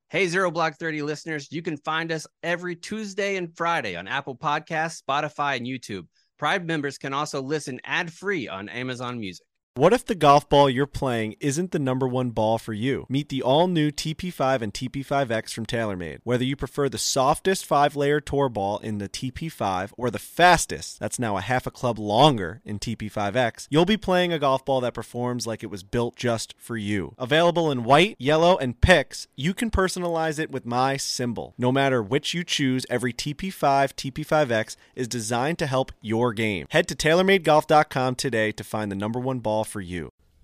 Hey, Zero Block 30 listeners, you can find us every Tuesday and Friday on Apple Podcasts, Spotify, and YouTube. Pride members can also listen ad-free on Amazon Music. What if the golf ball you're playing isn't the number one ball for you? Meet the all-new TP5 and TP5X from TaylorMade. Whether you prefer the softest 5-layer tour ball in the TP5 or the fastest, that's now a half a club longer in TP5X, you'll be playing a golf ball that performs like it was built just for you. Available in white, yellow, and picks, you can personalize it with my symbol. No matter which you choose, every TP5, TP5X is designed to help your game. Head to TaylorMadeGolf.com today to find the number one ball for you.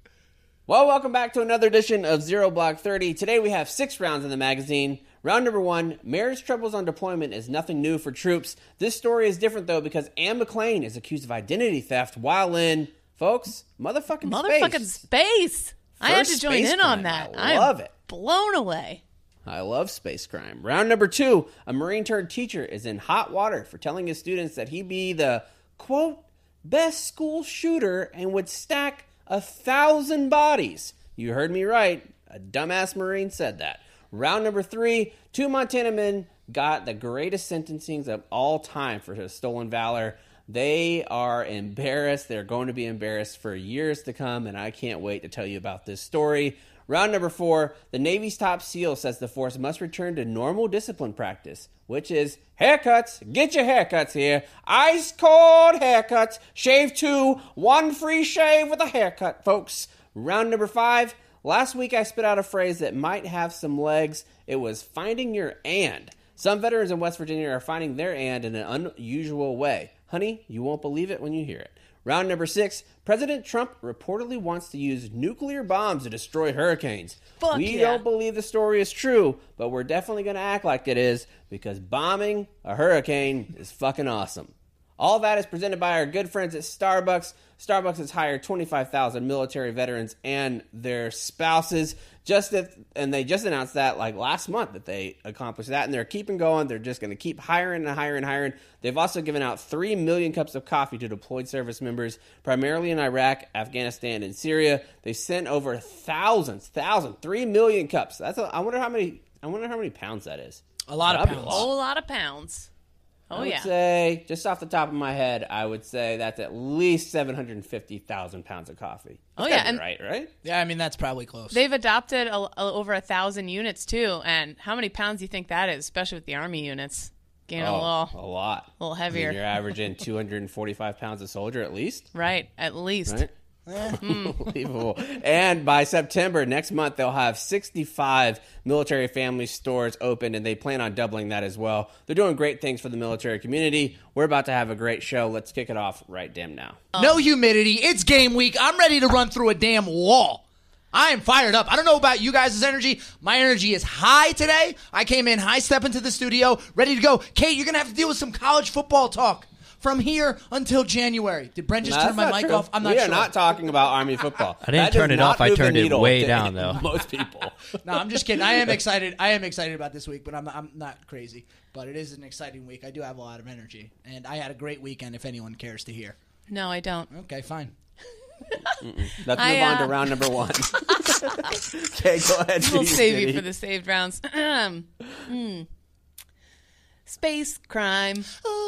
Well, welcome back to another edition of Zero Block 30. Today we have 6 rounds in the magazine. Round number 1, marriage troubles on deployment is nothing new for troops. This story is different, though, because Anne McClain is accused of identity theft while in, folks, motherfucking space. I had to join in on that. I love it. Blown away. I love space crime. Round number 2, a Marine-turned-teacher is in hot water for telling his students that he'd be the, quote, best school shooter and would stack 1,000 bodies. You heard me right. A dumbass Marine said that. Round number 3, 2 Montana men got the greatest sentencings of all time for stolen valor. They are embarrassed. They're going to be embarrassed for years to come, and I can't wait to tell you about this story. Round number 4, the Navy's top SEAL says the force must return to normal discipline practice, which is haircuts. Get your haircuts here. Ice cold haircuts. Shave 2, 1 free shave with a haircut, folks. Round number 5, last week I spit out a phrase that might have some legs. It was finding your and. Some veterans in West Virginia are finding their and in an unusual way. Honey, you won't believe it when you hear it. Round number 6, President Trump reportedly wants to use nuclear bombs to destroy hurricanes. We don't believe the story is true, but we're definitely going to act like it is because bombing a hurricane is fucking awesome. All that is presented by our good friends at Starbucks. Starbucks has hired 25,000 military veterans and their spouses. And they just announced that like last month that they accomplished that, and they're keeping going. They're just going to keep hiring and hiring and hiring. They've also given out 3 million cups of coffee to deployed service members, primarily in Iraq, Afghanistan, and Syria. They sent over 3 million cups. I wonder how many pounds that is. A lot of pounds. A whole lot of pounds. I would say, just off the top of my head, I would say that's at least 750,000 pounds of coffee. And right? Yeah, I mean, that's probably close. They've adopted over 1,000 units, too. And how many pounds do you think that is, especially with the Army units? Gaining a lot. A little heavier. You're averaging 245 pounds a soldier at least? Right, at least. Right? Unbelievable. And by September next month, they'll have 65 military family stores open, and they plan on doubling that as well. They're doing great things for the military community. We're about to have a great show. Let's kick it off right damn now. No humidity. It's game week. I'm ready to run through a damn wall. I am fired up. I don't know about you guys' energy. My energy is high today. I came in high step into the studio, ready to go. Kate, you're going to have to deal with some college football talk from here until January. Did Brent just turn my mic off? I'm not sure. We are not talking about Army football. I didn't turn it off. I turned it way down, though. Most people. No, I'm just kidding. I am excited. I am excited about this week, but I'm not crazy. But it is an exciting week. I do have a lot of energy, and I had a great weekend. If anyone cares to hear. No, I don't. Okay, fine. Let's move on to round number 1. Okay, go ahead. We'll save you for the saved rounds. Space crime.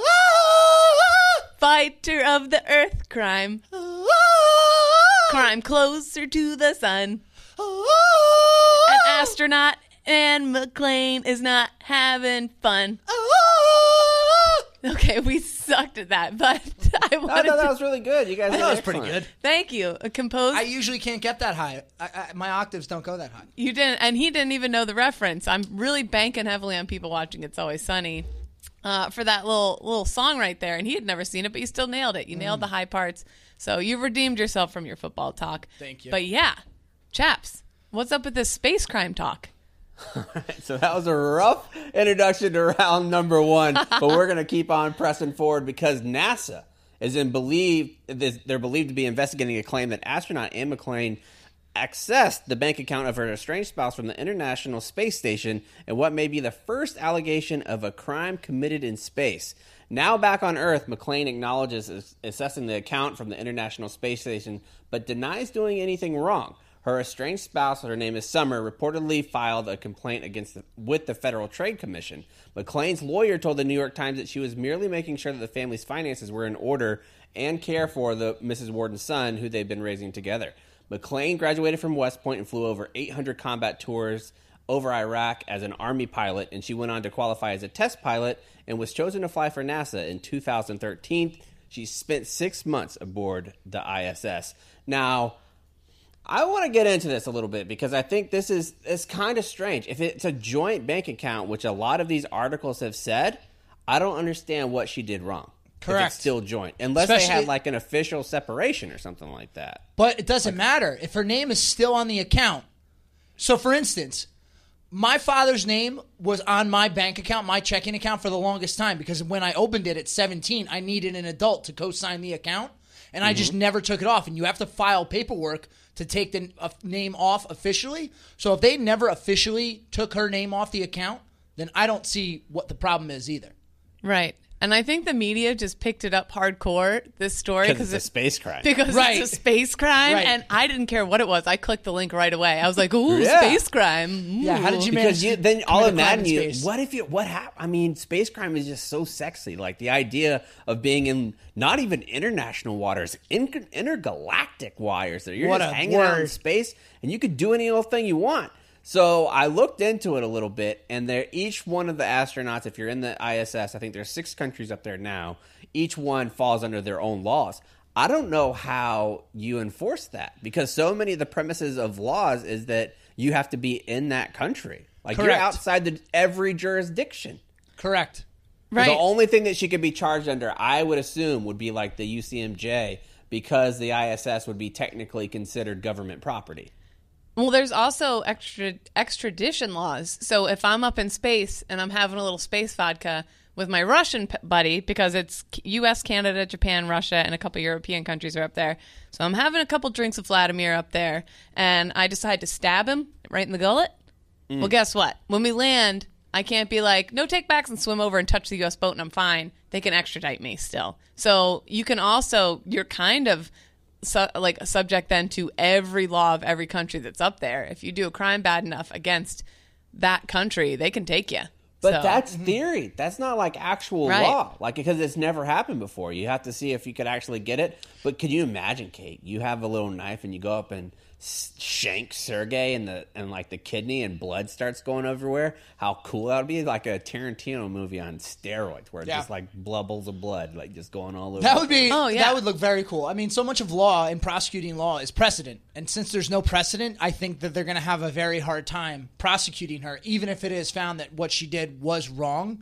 Fighter of the Earth crime. Crime closer to the sun. An astronaut Anne McClain is not having fun. Okay, we sucked at that, but I thought that was really good. You guys that was pretty good. Thank you. Composed. I usually can't get that high. My octaves don't go that high. You didn't, and he didn't even know the reference. I'm really banking heavily on people watching It's Always Sunny for that little song right there, and he had never seen it, but you still nailed it. You nailed the high parts, so you redeemed yourself from your football talk. Thank you. But yeah, chaps, what's up with this space crime talk? So that was a rough introduction to round number 1, but we're going to keep on pressing forward because NASA they're believed to be investigating a claim that astronaut Anne McClain accessed the bank account of her estranged spouse from the International Space Station in what may be the first allegation of a crime committed in space. Now back on Earth, McClain acknowledges assessing the account from the International Space Station, but denies doing anything wrong. Her estranged spouse, her name is Summer, reportedly filed a complaint with the Federal Trade Commission. McClain's lawyer told the New York Times that she was merely making sure that the family's finances were in order and care for the Mrs. Worden's son, who they've been raising together. McClain graduated from West Point and flew over 800 combat tours over Iraq as an Army pilot, and she went on to qualify as a test pilot and was chosen to fly for NASA in 2013. She spent 6 months aboard the ISS. Now, I want to get into this a little bit because I think it's kind of strange. If it's a joint bank account, which a lot of these articles have said, I don't understand what she did wrong. Correct. If it's still joint. Unless they had like an official separation or something like that. But it doesn't matter. If her name is still on the account. So, for instance, my father's name was on my bank account, my checking account for the longest time because when I opened it at 17, I needed an adult to co-sign the account. And I just never took it off. And you have to file paperwork to take the name off officially. So if they never officially took her name off the account, then I don't see what the problem is either. Right. And I think the media just picked it up hardcore, this story. Because it's a space crime. Because it's a space crime. Right. And I didn't care what it was. I clicked the link right away. I was like, ooh, space crime. Ooh. Yeah, how did you manage Because then I'll imagine you, space? what happened? I mean, space crime is just so sexy. Like the idea of being in not even international waters, intergalactic waters. That you're just hanging out in space and you could do any old thing you want. So I looked into it a little bit, and each one of the astronauts, if you're in the ISS, I think there's 6 countries up there now, each one falls under their own laws. I don't know how you enforce that, because so many of the premises of laws is that you have to be in that country. Like you're outside every jurisdiction. Correct. Right. The only thing that she could be charged under, I would assume, would be like the UCMJ, because the ISS would be technically considered government property. Well, there's also extradition laws. So if I'm up in space and I'm having a little space vodka with my Russian buddy, because it's U.S., Canada, Japan, Russia, and a couple European countries are up there. So I'm having a couple drinks of Vladimir up there, and I decide to stab him right in the gullet. Well, guess what? When we land, I can't be like, no take-backs and swim over and touch the U.S. boat and I'm fine. They can extradite me still. So you can also, you're kind of subject then to every law of every country that's up there. If you do a crime bad enough against that country, they can take you. But that's theory. That's not like actual law. Like, because it's never happened before. You have to see if you could actually get it. But could you imagine, Kate? You have a little knife and you go up and shank Sergey and like the kidney and blood starts going everywhere. How cool that would be! Like a Tarantino movie on steroids, where it's just like bubbles of blood, like just going all over. That would be. That would look very cool. I mean, so much of law and prosecuting law is precedent, and since there's no precedent, I think that they're going to have a very hard time prosecuting her, even if it is found that what she did was wrong.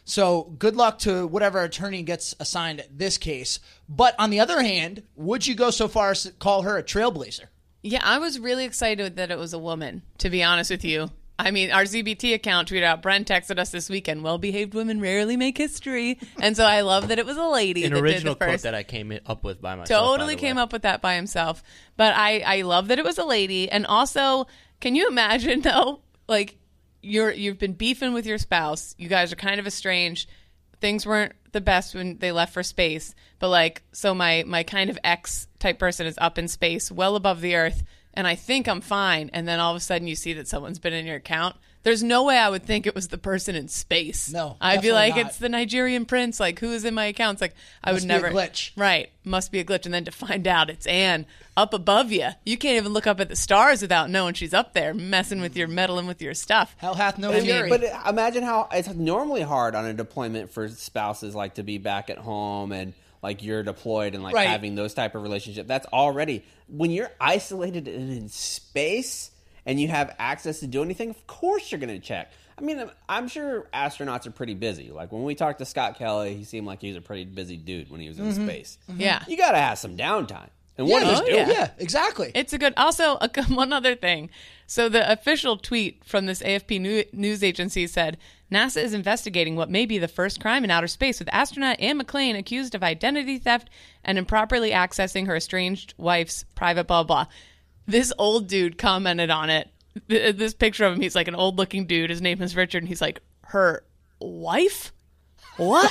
So good luck to whatever attorney gets assigned this case. But on the other hand, would you go so far as to call her a trailblazer? Yeah, I was really excited that it was a woman, to be honest with you. I mean, our ZBT account tweeted out, Brent texted us this weekend, well-behaved women rarely make history. And so I love that it was a lady that did the first. An original quote that I came up with by myself. Totally came up with that by himself. But I love that it was a lady. And also, can you imagine, though, like, you've been beefing with your spouse. You guys are kind of estranged. Things weren't the best when they left for space. But, like, so my kind of ex-type person is up in space, well above the Earth, and I think I'm fine. And then all of a sudden you see that someone's been in your account. There's no way I would think it was the person in space. No, I'd be like, not. It's the Nigerian prince. Like, who is in my account? It's like, I would never. Must be a glitch. Right. Must be a glitch. And then to find out it's Anne up above you. You can't even look up at the stars without knowing she's up there meddling with your stuff. Hell hath no fury. But imagine how it's normally hard on a deployment for spouses, like to be back at home and like you're deployed and like having those type of relationship. That's already, when you're isolated and in space and you have access to do anything, of course you're going to check. I mean, I'm sure astronauts are pretty busy. Like when we talked to Scott Kelly, he seemed like he was a pretty busy dude when he was in space. Mm-hmm. Yeah. You got to have some downtime. And what is doing? Yeah, exactly. It's a good. Also, one other thing. So the official tweet from this AFP news agency said, NASA is investigating what may be the first crime in outer space, with astronaut Anne McClain accused of identity theft and improperly accessing her estranged wife's private blah blah. This old dude commented on it. This picture of him, he's like an old looking dude. His name is Richard, and he's like, her wife? What?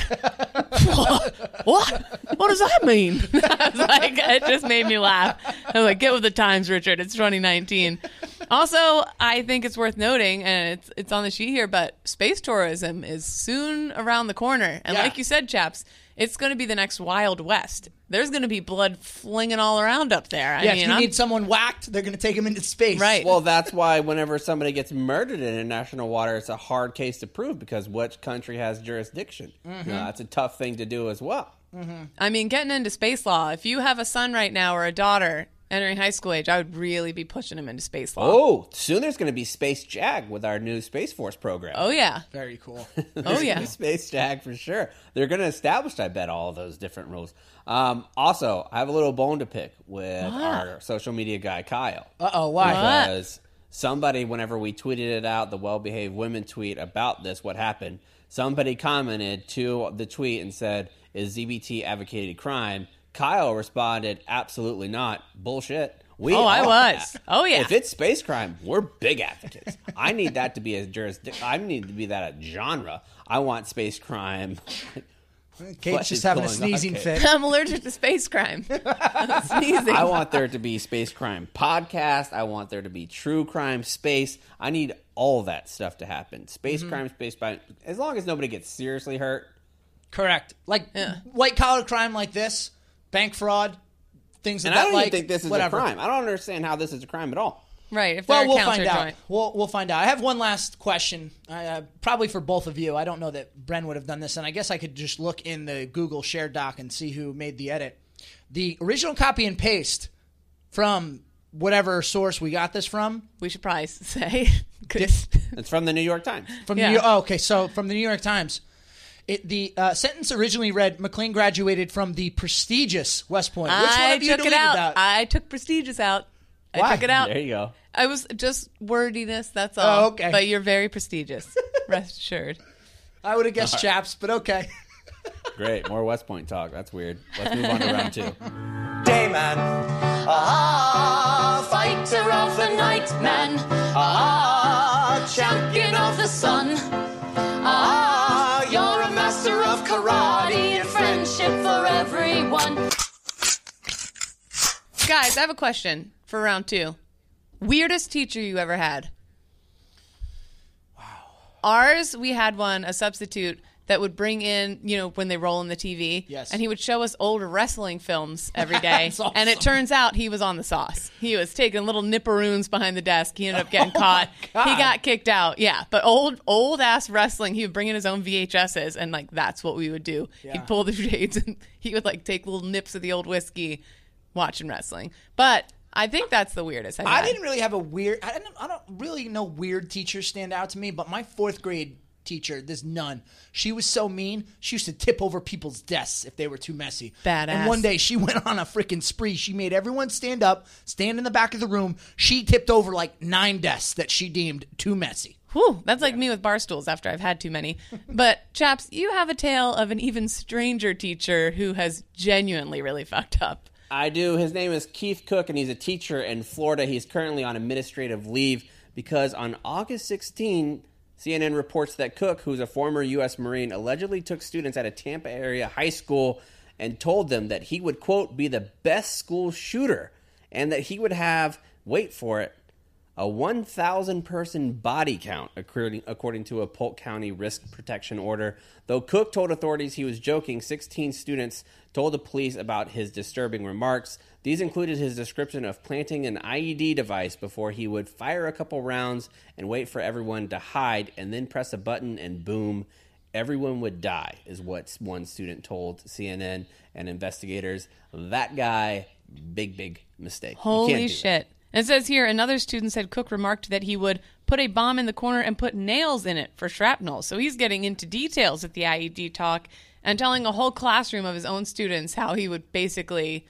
What does that mean? I was like, it just made me laugh. I was like, get with the times, Richard. It's 2019. Also, I think it's worth noting, and it's on the sheet here, but space tourism is soon around the corner. And like you said, chaps, it's going to be the next Wild West. There's going to be blood flinging all around up there. If you need someone whacked, they're going to take him into space. Right. Well, that's why whenever somebody gets murdered in international water, it's a hard case to prove because which country has jurisdiction? That's a tough thing to do as well. I mean, getting into space law, if you have a son right now or a daughter entering high school age, I would really be pushing him into space law. Oh, soon there's going to be Space JAG with our new Space Force program. Oh, yeah. Very cool. Oh, yeah. Space JAG for sure. They're going to establish, I bet, all of those different rules. Also, I have a little bone to pick with our social media guy, Kyle. Uh-oh, why? Because somebody, whenever we tweeted it out, the Well-Behaved Women tweet about this, what happened, somebody commented to the tweet and said, is ZBT advocated crime? Kyle responded, absolutely not. Bullshit. I was. Oh, yeah. If it's space crime, we're big advocates. I need that to be a jurisdiction. I need to be that a genre. I want space crime. Kate's just having a sneezing fit. I'm allergic to space crime. I'm sneezing. I want there to be space crime podcast. I want there to be true crime space. I need all that stuff to happen. Space crime, space crime. As long as nobody gets seriously hurt. Correct. Like white-collar crime like this, bank fraud, things And like I that. don't even think this is whatever. a crime. I don't understand how this is a crime at all. Right. If Well, their we'll accounts find are out. joint. We'll find out. I have one last question, probably for both of you. I don't know that Bren would have done this, and I guess I could just look in the Google Share Doc and see who made the edit. The original copy and paste from whatever source we got this from. We should probably say. 'Cause- It's from the New York Times. From Yeah. so from the New York Times. The sentence originally read, McLean graduated from the prestigious West Point. Which one I of you took it deleted out. that? I took prestigious out. Why? I took it out. There you go. I was just wordiness, that's all. Oh, okay. But you're very prestigious. Rest assured. I would have guessed chaps, but okay. Great. More West Point talk. That's weird. Let's move on to round 2. Dayman, fighter of the night, man, champion of the sun, you're a master of karate and friendship for everyone. Guys, I have a question for round 2. Weirdest teacher you ever had? Wow. Ours, we had one, a substitute, that would bring in, when they roll in the TV. Yes. And he would show us old wrestling films every day. That's awesome. And it turns out he was on the sauce. He was taking little nipperoons behind the desk. He ended up getting caught. God. He got kicked out. Yeah. But old ass wrestling, he would bring in his own VHSs, and that's what we would do. Yeah. He'd pull the shades, and he would take little nips of the old whiskey watching wrestling. But I think that's the weirdest I've I had. didn't really have a weird. I don't really know weird teachers stand out to me, but my 4th grade teacher, there's none. She was so mean. She used to tip over people's desks if they were too messy. Badass. And one day she went on a freaking spree. She made everyone stand up, stand in the back of the room. She tipped over 9 desks that she deemed too messy. Whew, that's like me with bar stools after I've had too many. But, chaps, you have a tale of an even stranger teacher who has genuinely really fucked up. I do. His name is Keith Cook, and he's a teacher in Florida. He's currently on administrative leave because on August 16, CNN reports that Cook, who's a former U.S. Marine, allegedly took students at a Tampa area high school and told them that he would, quote, be the best school shooter and that he would have, wait for it, a 1,000-person body count, according to a Polk County risk protection order. Though Cook told authorities he was joking, 16 students told the police about his disturbing remarks. These included his description of planting an IED device before he would fire a couple rounds and wait for everyone to hide and then press a button and boom, everyone would die, is what one student told CNN and investigators. That guy, big mistake. You can't Holy do shit. It says here, another student said Cook remarked that he would put a bomb in the corner and put nails in it for shrapnel. So he's getting into details at the IED talk and telling a whole classroom of his own students how he would basically,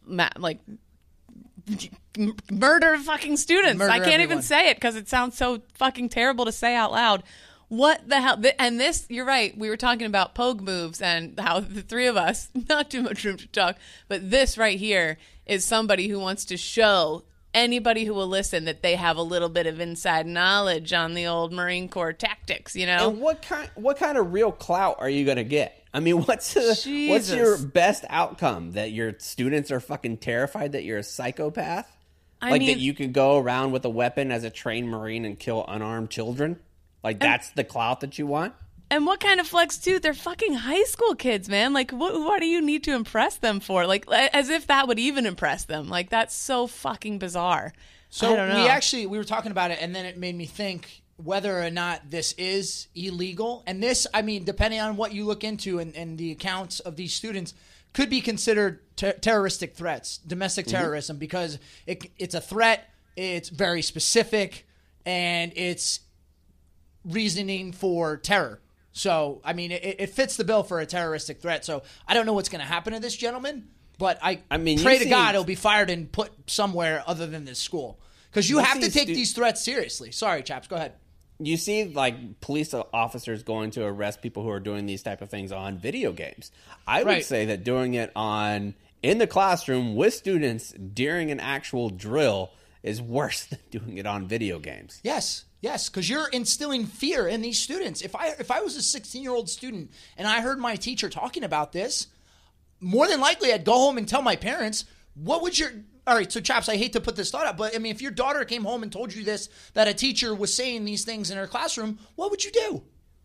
murder fucking students. Murder I can't everyone. even say it because it sounds so fucking terrible to say out loud. What the hell? And this, you're right. We were talking about pogue moves and how the three of us, not too much room to talk, but this right here is somebody who wants to show anybody who will listen that they have a little bit of inside knowledge on the old Marine Corps tactics, you know? And what kind of real clout are you going to get? I mean, what's Jesus. your best outcome? That your students are fucking terrified that you're a psychopath? That you can go around with a weapon as a trained Marine and kill unarmed children? Like, that's the clout that you want? And what kind of flex, too? They're fucking high school kids, man. Like, what do you need to impress them for? Like, as if that would even impress them. Like, that's so fucking bizarre. So I don't know. we were talking about it, and then it made me think whether or not this is illegal. And this, I mean, depending on what you look into and the accounts of these students, could be considered terroristic threats, domestic terrorism, because it's a threat, it's very specific, and it's reasoning for terror. So, I mean, it fits the bill for a terroristic threat. So, I don't know what's going to happen to this gentleman, but I mean, pray to God he'll be fired and put somewhere other than this school. Because you have to take these threats seriously. Sorry, chaps. Go ahead. You see, like, police officers going to arrest people who are doing these type of things on video games. I would say that doing it in the classroom with students during an actual drill is worse than doing it on video games. Yes, because you're instilling fear in these students. If I was a 16-year-old student and I heard my teacher talking about this, more than likely I'd go home and tell my parents. What would your... All right, so chaps, I hate to put this thought out, but I mean, if your daughter came home and told you this, that a teacher was saying these things in her classroom, what would you do?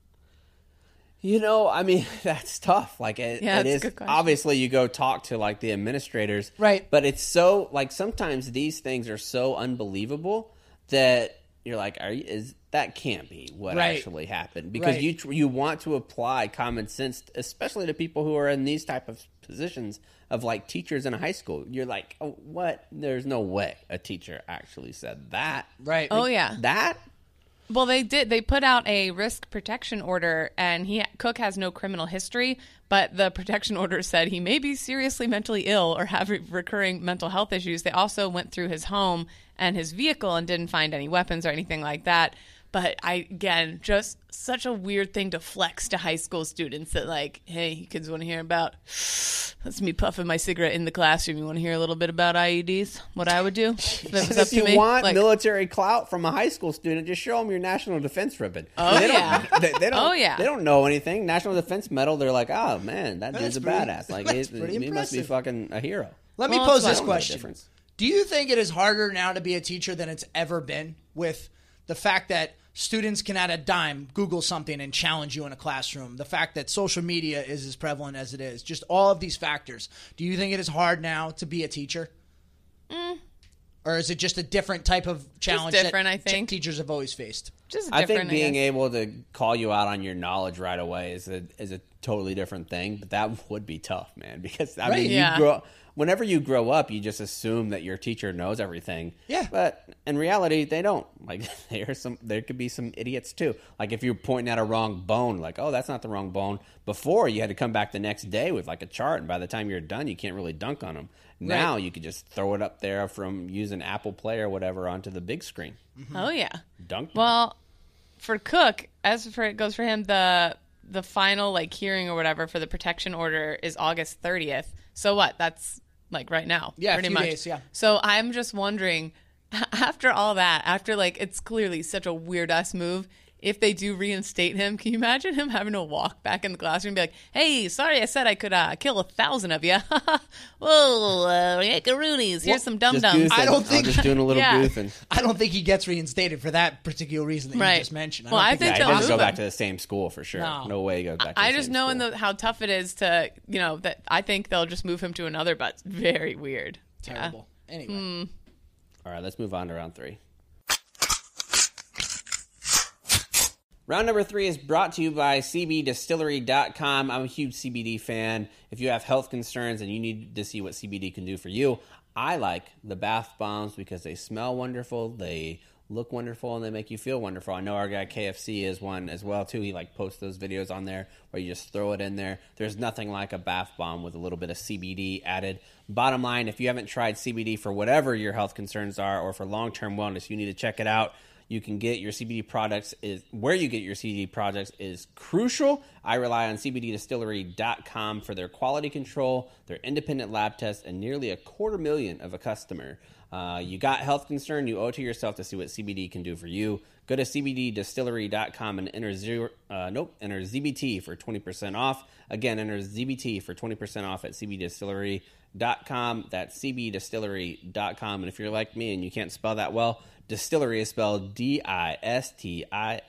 You know, I mean, that's tough. Like, it is. Obviously, you go talk to, like, the administrators. Right. But it's so, like, sometimes these things are so unbelievable that you're like, that can't be what actually happened. Because you want to apply common sense, especially to people who are in these type of positions of, like, teachers in a high school. You're like, oh, what? There's no way a teacher actually said that. Right. Oh, yeah. That? Well, they did. They put out a risk protection order, and Cook has no criminal history, but the protection order said he may be seriously mentally ill or have recurring mental health issues. They also went through his home and his vehicle and didn't find any weapons or anything like that. But again, just such a weird thing to flex to high school students that, like, hey, you kids want to hear about, that's me puffing my cigarette in the classroom. You want to hear a little bit about IEDs? What I would do? If you want military clout from a high school student, just show them your National Defense ribbon. Oh, They don't know anything. National Defense Medal, they're like, oh, man, that dude's a badass. Like, he must be fucking a hero. Let me pose this question. Do you think it is harder now to be a teacher than it's ever been with the fact that students can at a dime Google something and challenge you in a classroom, the fact that social media is as prevalent as it is, just all of these factors? Do you think it is hard now to be a teacher? Or is it just a different type of challenge I think teachers have always faced? I think being able to call you out on your knowledge right away is a totally different thing, but that would be tough, man, because I mean, whenever you grow up, you just assume that your teacher knows everything. Yeah. But in reality, they don't. Like, there could be some idiots too. Like, if you're pointing at a wrong bone, like, oh, that's not the wrong bone. Before, you had to come back the next day with, like, a chart, and by the time you're done, you can't really dunk on them. Now you could just throw it up there from using Apple Play or whatever onto the big screen. Mm-hmm. Oh, yeah. Dunk. Well, for Cook, as for it goes for him, the final, like, hearing or whatever for the protection order is August 30th. So what? That's like right now. Yeah, pretty a few much. days, yeah. So I'm just wondering, after all that, after, like, it's clearly such a weird-ass move, if they do reinstate him, can you imagine him having to walk back in the classroom and be like, hey, sorry I said I could kill 1,000 of you. Whoa, macaroonies. Here's some dum-dums. I'm just doing a little goofing. I don't think he gets reinstated for that particular reason that you just mentioned. I think he doesn't go back to the same school for sure. No way he goes back to the same just knowing how tough it is to, that I think they'll just move him to another, but it's very weird. Terrible. Yeah. Anyway. All right, let's move on to round 3. Round number 3 is brought to you by CBDistillery.com. I'm a huge CBD fan. If you have health concerns and you need to see what CBD can do for you, I like the bath bombs because they smell wonderful, they look wonderful, and they make you feel wonderful. I know our guy KFC is one as well, too. He posts those videos on there where you just throw it in there. There's nothing like a bath bomb with a little bit of CBD added. Bottom line, if you haven't tried CBD for whatever your health concerns are or for long-term wellness, you need to check it out. you can get your CBD products is where you get your CBD products is crucial. I rely on CBDdistillery.com for their quality control, their independent lab tests, and nearly 250,000 of a customer. You got health concern, you owe it to yourself to see what CBD can do for you. Go to CBDdistillery.com and enter ZBT for 20% off. Again, enter ZBT for 20% off at CBDistillery.com. That's CBDistillery.com. And if you're like me and you can't spell that well, distillery is spelled Distillery.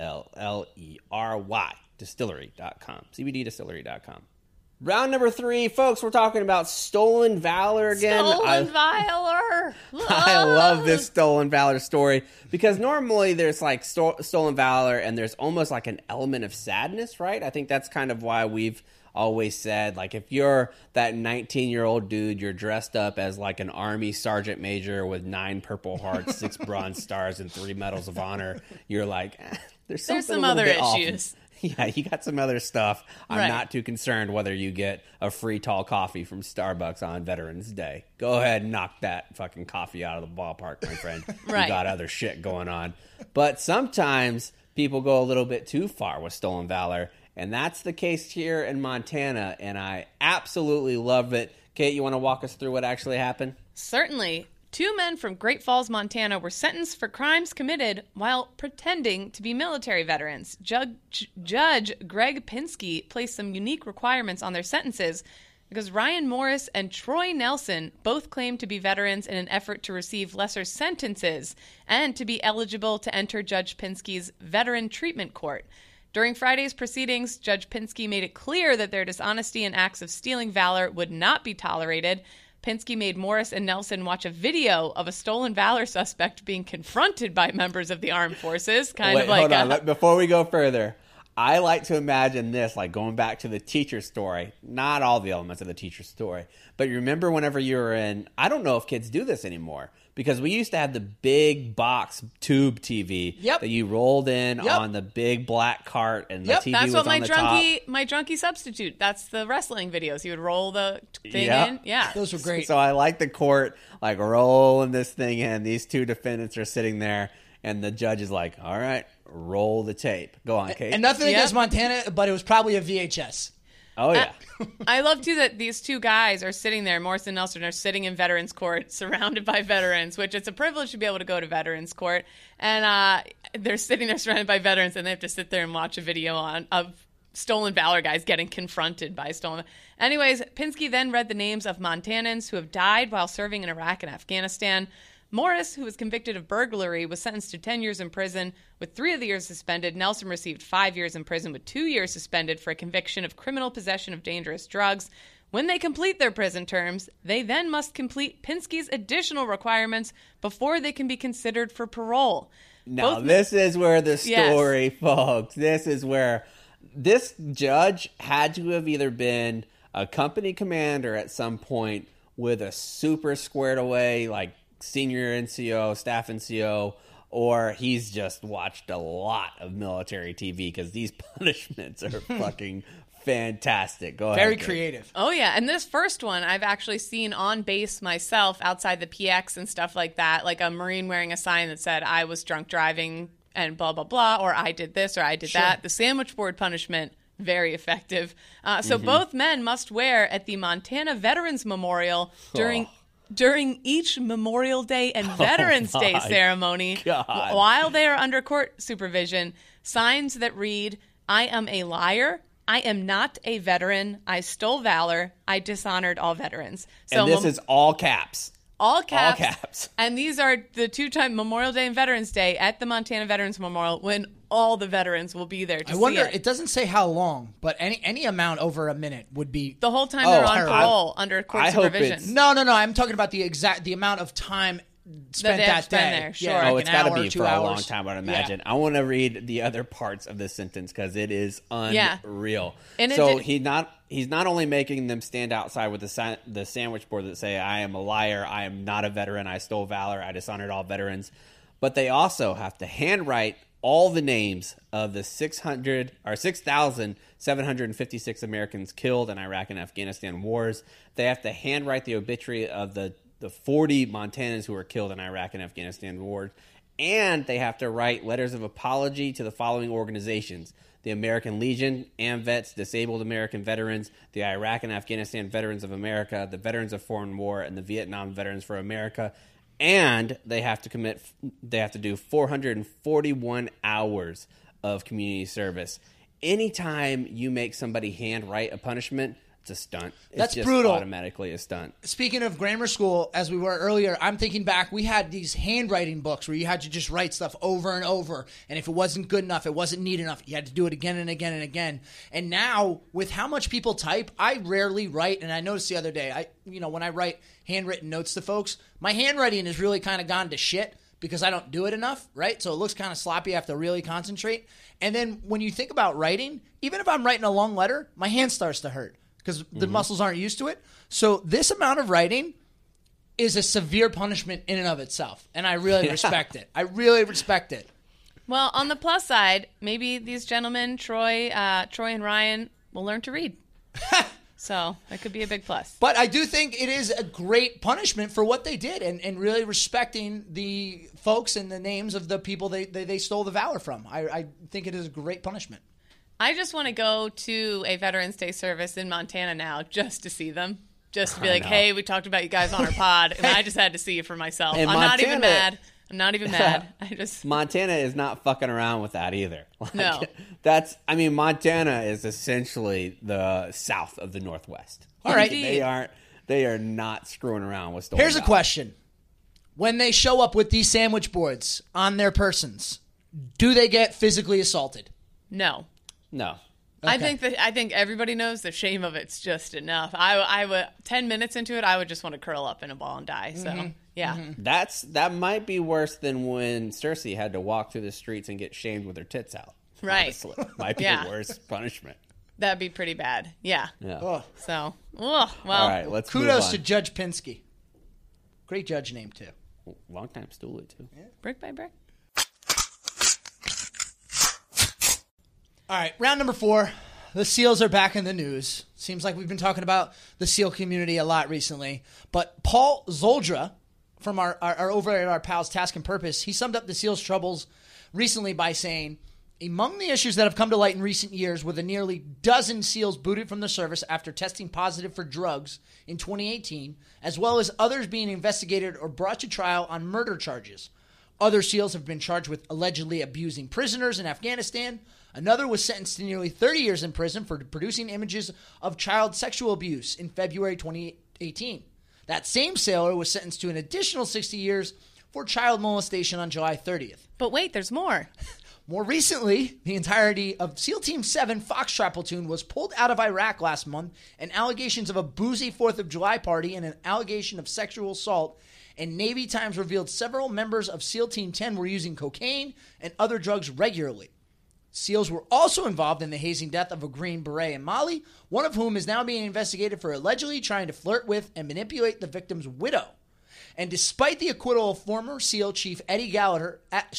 Distillery.com. CBDdistillery.com. Round number 3, folks, we're talking about Stolen Valor again. Stolen Valor! I love this Stolen Valor story because normally there's like Stolen Valor and there's almost like an element of sadness, right? I think that's kind of why we've always said, like, if you're that 19-year-old dude, you're dressed up as like an Army sergeant major with 9 Purple Hearts, 6 Bronze Stars, and 3 Medals of Honor, you're like, there's some other issues. Yeah, you got some other stuff. I'm Right. not too concerned whether you get a free tall coffee from Starbucks on Veterans Day. Go ahead and knock that fucking coffee out of the ballpark, my friend. Right. You got other shit going on. But sometimes people go a little bit too far with Stolen Valor, and that's the case here in Montana, and I absolutely love it. Kate, you want to walk us through what actually happened? Certainly. 2 men from Great Falls, Montana were sentenced for crimes committed while pretending to be military veterans. Judge Greg Pinsky placed some unique requirements on their sentences because Ryan Morris and Troy Nelson both claimed to be veterans in an effort to receive lesser sentences and to be eligible to enter Judge Pinsky's Veteran Treatment Court. During Friday's proceedings, Judge Pinsky made it clear that their dishonesty and acts of stealing valor would not be tolerated. Pinsky made Morris and Nelson watch a video of a stolen valor suspect being confronted by members of the armed forces. Hold on. Before we go further, I like to imagine this, like going back to the teacher story. Not all the elements of the teacher story. But you remember whenever you were in, I don't know if kids do this anymore, because we used to have the big box tube TV that you rolled in on the big black cart, and the TV That's was what on the top. my drunkie substitute. That's the wrestling videos. He would roll the thing Yep. in. Yeah. Those were great. So I like the court, like rolling this thing in. These 2 defendants are sitting there, and the judge is like, all right, roll the tape. Go on, Kate. And nothing against Montana, but it was probably a VHS. Oh, yeah. I love, too, that these 2 guys are sitting there, Morris and Nelson, are sitting in Veterans Court, surrounded by veterans, which it's a privilege to be able to go to Veterans Court. And they're sitting there surrounded by veterans, and they have to sit there and watch a video of Stolen Valor guys getting confronted by stolen. Anyways, Pinsky then read the names of Montanans who have died while serving in Iraq and Afghanistan. Morris, who was convicted of burglary, was sentenced to 10 years in prison with 3 of the years suspended. Nelson received 5 years in prison with 2 years suspended for a conviction of criminal possession of dangerous drugs. When they complete their prison terms, they then must complete Pinsky's additional requirements before they can be considered for parole. Now, this is where the story, folks, this is where this judge had to have either been a company commander at some point with a super squared away, like, senior NCO, staff NCO, or he's just watched a lot of military TV, because these punishments are fucking fantastic. Go ahead. Very Kate. creative. Oh, yeah. And this first one I've actually seen on base myself outside the PX and stuff like that, like a Marine wearing a sign that said, I was drunk driving and blah, blah, blah, or I did this or I did that. The sandwich board punishment, very effective. So both men must wear at the Montana Veterans Memorial during each Memorial Day and Veterans Day ceremony, while they are under court supervision, signs that read, I am a liar, I am not a veteran, I stole valor, I dishonored all veterans. So And this is all caps. all caps. All caps. And these are the 2-time Memorial Day and Veterans Day at the Montana Veterans Memorial, when all the veterans will be there to I wonder, see it doesn't say how long, but any amount over a minute would be. the whole time they're on terrible. parole under court I hope supervision. it's- No, I'm talking about the amount of time spent they have that spent day. there, sure. Yeah, like Oh, it's an got to hour, be 2 for a long hours. time, I'd Yeah. imagine. I want to read the other parts of this sentence because it is unreal. And it so did- he's not only making them stand outside with the sandwich board that say, I am a liar, I am not a veteran, I stole valor, I dishonored all veterans, but they also have to handwrite all the names of the 6,756 Americans killed in Iraq and Afghanistan wars. They have to handwrite the obituary of the 40 Montanans who were killed in Iraq and Afghanistan wars. And they have to write letters of apology to the following organizations: the American Legion, AMVETS, Disabled American Veterans, the Iraq and Afghanistan Veterans of America, the Veterans of Foreign War, and the Vietnam Veterans for America. And they have to do 441 hours of community service. Anytime you make somebody handwrite a punishment, it's a stunt. That's just brutal. Automatically a stunt. Speaking of grammar school, as we were earlier, I'm thinking back, we had these handwriting books where you had to just write stuff over and over. And if it wasn't good enough, it wasn't neat enough, you had to do it again and again and again. And now, with how much people type, I rarely write. And I noticed the other day, when I write handwritten notes to folks, my handwriting has really kind of gone to shit because I don't do it enough, right? So it looks kind of sloppy. I have to really concentrate. And then when you think about writing, even if I'm writing a long letter, my hand starts to hurt because the muscles aren't used to it. So this amount of writing is a severe punishment in and of itself. And I really respect it. I really respect it. Well, on the plus side, maybe these gentlemen, Troy and Ryan, will learn to read. So that could be a big plus. But I do think it is a great punishment for what they did and really respecting the folks and the names of the people they stole the valor from. I think it is a great punishment. I just want to go to a Veterans Day service in Montana now just to see them. Just to be like, hey, we talked about you guys on our pod, and I just had to see you for myself. And I'm not even mad. Montana is not fucking around with that either. No. Montana is essentially the south of the Northwest. All right. They are not screwing around with stolen Here's a valor. question. When they show up with these sandwich boards on their persons, do they get physically assaulted? No. No. Okay. I think everybody knows the shame of it's just enough. I would 10 minutes into it, I would just want to curl up in a ball and die. So yeah, that might be worse than when Cersei had to walk through the streets and get shamed with her tits out. Right. Honestly. Might be the worst punishment. That'd be pretty bad. Yeah. Oh. So, All right, let's kudos move to on. Judge Pinsky. Great judge name too. Long time stoolie too. Yeah. brick by brick. All right, round number 4. The SEALs are back in the news. Seems like we've been talking about the SEAL community a lot recently. But Paul Zoldra, from our over at our pals Task and Purpose, he summed up the SEALs' troubles recently by saying, among the issues that have come to light in recent years were the nearly dozen SEALs booted from the service after testing positive for drugs in 2018, as well as others being investigated or brought to trial on murder charges. Other SEALs have been charged with allegedly abusing prisoners in Afghanistan. Another was sentenced to nearly 30 years in prison for producing images of child sexual abuse in February 2018. That same sailor was sentenced to an additional 60 years for child molestation on July 30th. But wait, there's more. More recently, the entirety of SEAL Team 7 Foxtrot Platoon was pulled out of Iraq last month, and allegations of a boozy 4th of July party and an allegation of sexual assault. And Navy Times revealed several members of SEAL Team 10 were using cocaine and other drugs regularly. SEALs were also involved in the hazing death of a Green Beret in Mali, one of whom is now being investigated for allegedly trying to flirt with and manipulate the victim's widow. And despite the acquittal of former SEAL Chief Eddie Gallagher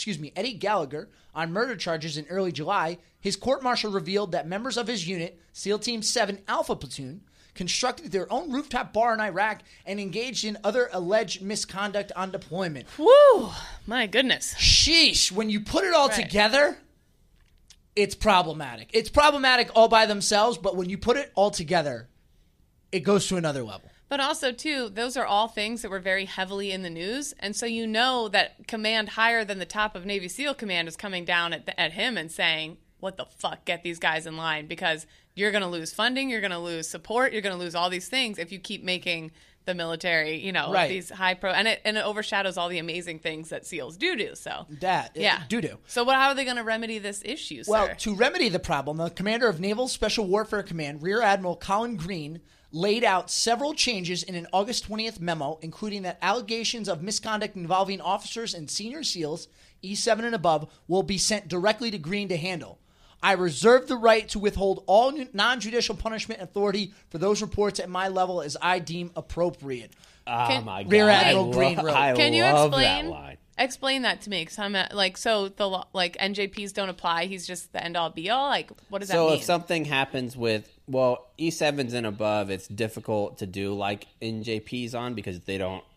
on murder charges in early July, his court-martial revealed that members of his unit, SEAL Team 7 Alpha Platoon, constructed their own rooftop bar in Iraq and engaged in other alleged misconduct on deployment. Woo! My goodness. Sheesh. When you put it all together, it's problematic. It's problematic all by themselves, but when you put it all together, it goes to another level. But also, too, those are all things that were very heavily in the news. And so you know that command higher than the top of Navy SEAL Command is coming down at him and saying, what the fuck, get these guys in line, because you're going to lose funding, you're going to lose support, you're going to lose all these things if you keep making the military, these high pro, and it overshadows all the amazing things that SEALs do. So do. So how are they going to remedy this issue, sir? Well, to remedy the problem, the commander of Naval Special Warfare Command, Rear Admiral Colin Green, laid out several changes in an August 20th memo, including that allegations of misconduct involving officers and senior SEALs, E7 and above, will be sent directly to Green to handle. I reserve the right to withhold all non-judicial punishment authority for those reports at my level as I deem appropriate. Oh my God! Rear Admiral Green wrote. Can you explain that to me? Because I'm so the NJPs don't apply. He's just the end all be all. Like, what does that mean? So if something happens with E7s and above, it's difficult to do like NJPs on because they don't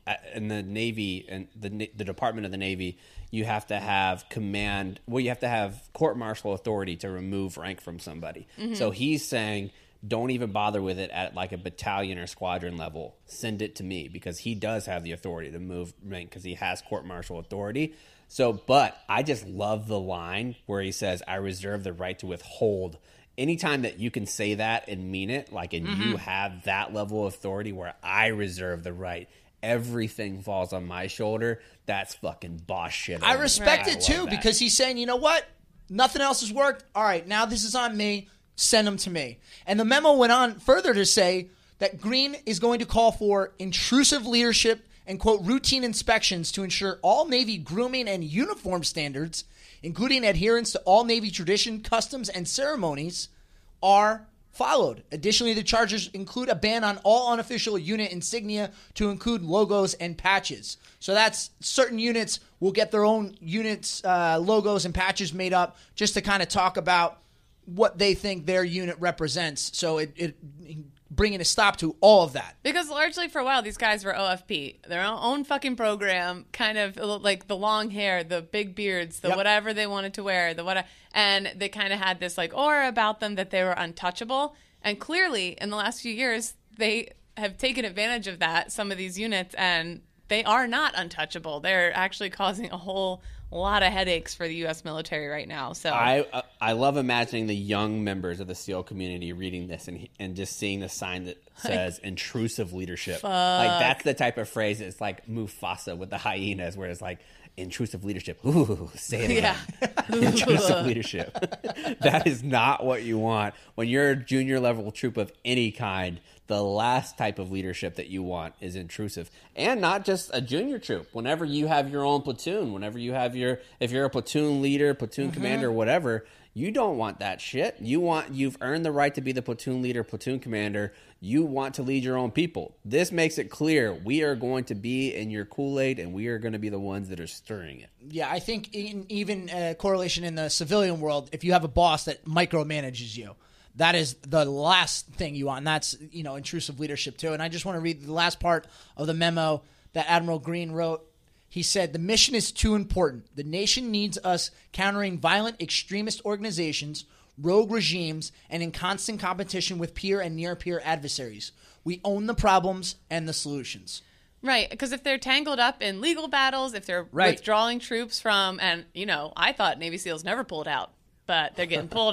in the Navy and the Department of the Navy, you have to have command. Well, you have to have court-martial authority to remove rank from somebody. So he's saying, don't even bother with it at like a battalion or squadron level. Send it to me, because he does have the authority to move rank because he has court-martial authority. So, but I just love the line where he says, I reserve the right to withhold. Anytime that you can say that and mean it, like, and you have that level of authority where I reserve the right, everything falls on my shoulder, that's fucking boss shit. I respect it too, love that. because he's saying, you know what? Nothing else has worked. All right, now this is on me. Send them to me. And the memo went on further to say that Green is going to call for intrusive leadership and, quote, routine inspections to ensure all Navy grooming and uniform standards, including adherence to all Navy tradition, customs, and ceremonies, are followed. Additionally, the charges include a ban on all unofficial unit insignia to include logos and patches. So that's certain units will get their own units, logos and patches made up just to kind of talk about what they think their unit represents. So it bringing a stop to all of that. Because largely for a while, these guys were OFP. Their own fucking program, kind of like the long hair, the big beards, the whatever they wanted to wear, and they kind of had this like aura about them that they were untouchable. And clearly, in the last few years, they have taken advantage of that, some of these units, and they are not untouchable. They're actually causing a whole lot of headaches for the U.S. military right now. So I love imagining the young members of the SEAL community reading this and just seeing the sign that says intrusive leadership. Like, that's the type of phrase. It's like Mufasa with the hyenas, where it's like intrusive leadership. Ooh, say it again. Intrusive leadership. That is not what you want when you're a junior level troop of any kind. The last type of leadership that you want is intrusive. And not just a junior troop. Whenever you have your own platoon, whenever you have if you're a platoon leader, platoon commander, whatever, you don't want that shit. You've earned the right to be the platoon leader, platoon commander. You want to lead your own people. This makes it clear we are going to be in your Kool-Aid, and we are going to be the ones that are stirring it. Yeah, I think even correlation in the civilian world, if you have a boss that micromanages you, that is the last thing you want, and that's, intrusive leadership too. And I just want to read the last part of the memo that Admiral Green wrote. He said, the mission is too important. The nation needs us countering violent extremist organizations, rogue regimes, and in constant competition with peer and near-peer adversaries. We own the problems and the solutions. Right, because if they're tangled up in legal battles, if they're withdrawing troops from, and, I thought Navy SEALs never pulled out. But they're getting pulled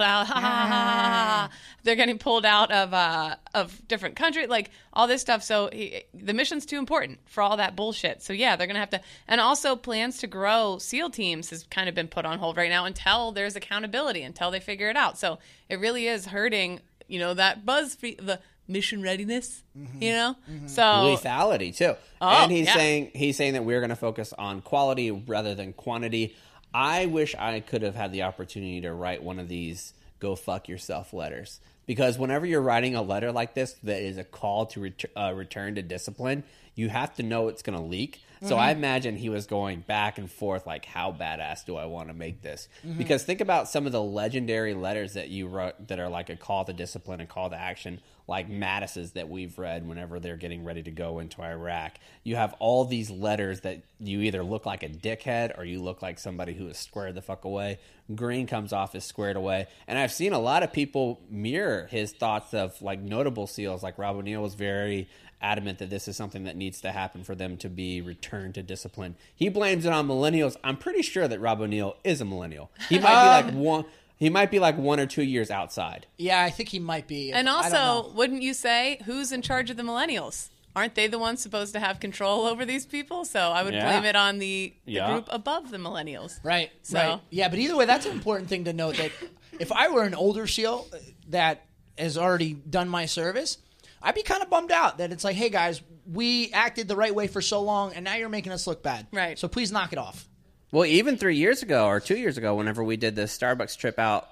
out. They're getting pulled out of different countries, like all this stuff. So the mission's too important for all that bullshit. So yeah, they're gonna have to. And also, plans to grow SEAL teams has kind of been put on hold right now until there's accountability, until they figure it out. So it really is hurting. That the mission readiness. So lethality too. Oh, and he's saying that we're going to focus on quality rather than quantity. I wish I could have had the opportunity to write one of these go fuck yourself letters. Because whenever you're writing a letter like this that is a call to return to discipline, you have to know it's going to leak. So I imagine he was going back and forth like, how badass do I want to make this? Because think about some of the legendary letters that you wrote that are like a call to discipline, a call to action, like Mattis's that we've read whenever they're getting ready to go into Iraq. You have all these letters that you either look like a dickhead or you look like somebody who is squared the fuck away. Green comes off as squared away. And I've seen a lot of people mirror his thoughts of like notable SEALs. Like Rob O'Neill was very adamant that this is something that needs to happen for them to be returned to discipline. He blames it on millennials. I'm pretty sure that Rob O'Neill is a millennial. He might be like one. He might be like 1 or 2 years outside. Yeah, I think he might be. And also, wouldn't you say, who's in charge of the millennials? Aren't they the ones supposed to have control over these people? So I would blame it on the group above the millennials. Right. Yeah, but either way, that's an important thing to note, that if I were an older SEAL that has already done my service, I'd be kind of bummed out that it's like, hey, guys, we acted the right way for so long, and now you're making us look bad. Right. So please knock it off. Well, even 3 years ago or 2 years ago, whenever we did the Starbucks trip out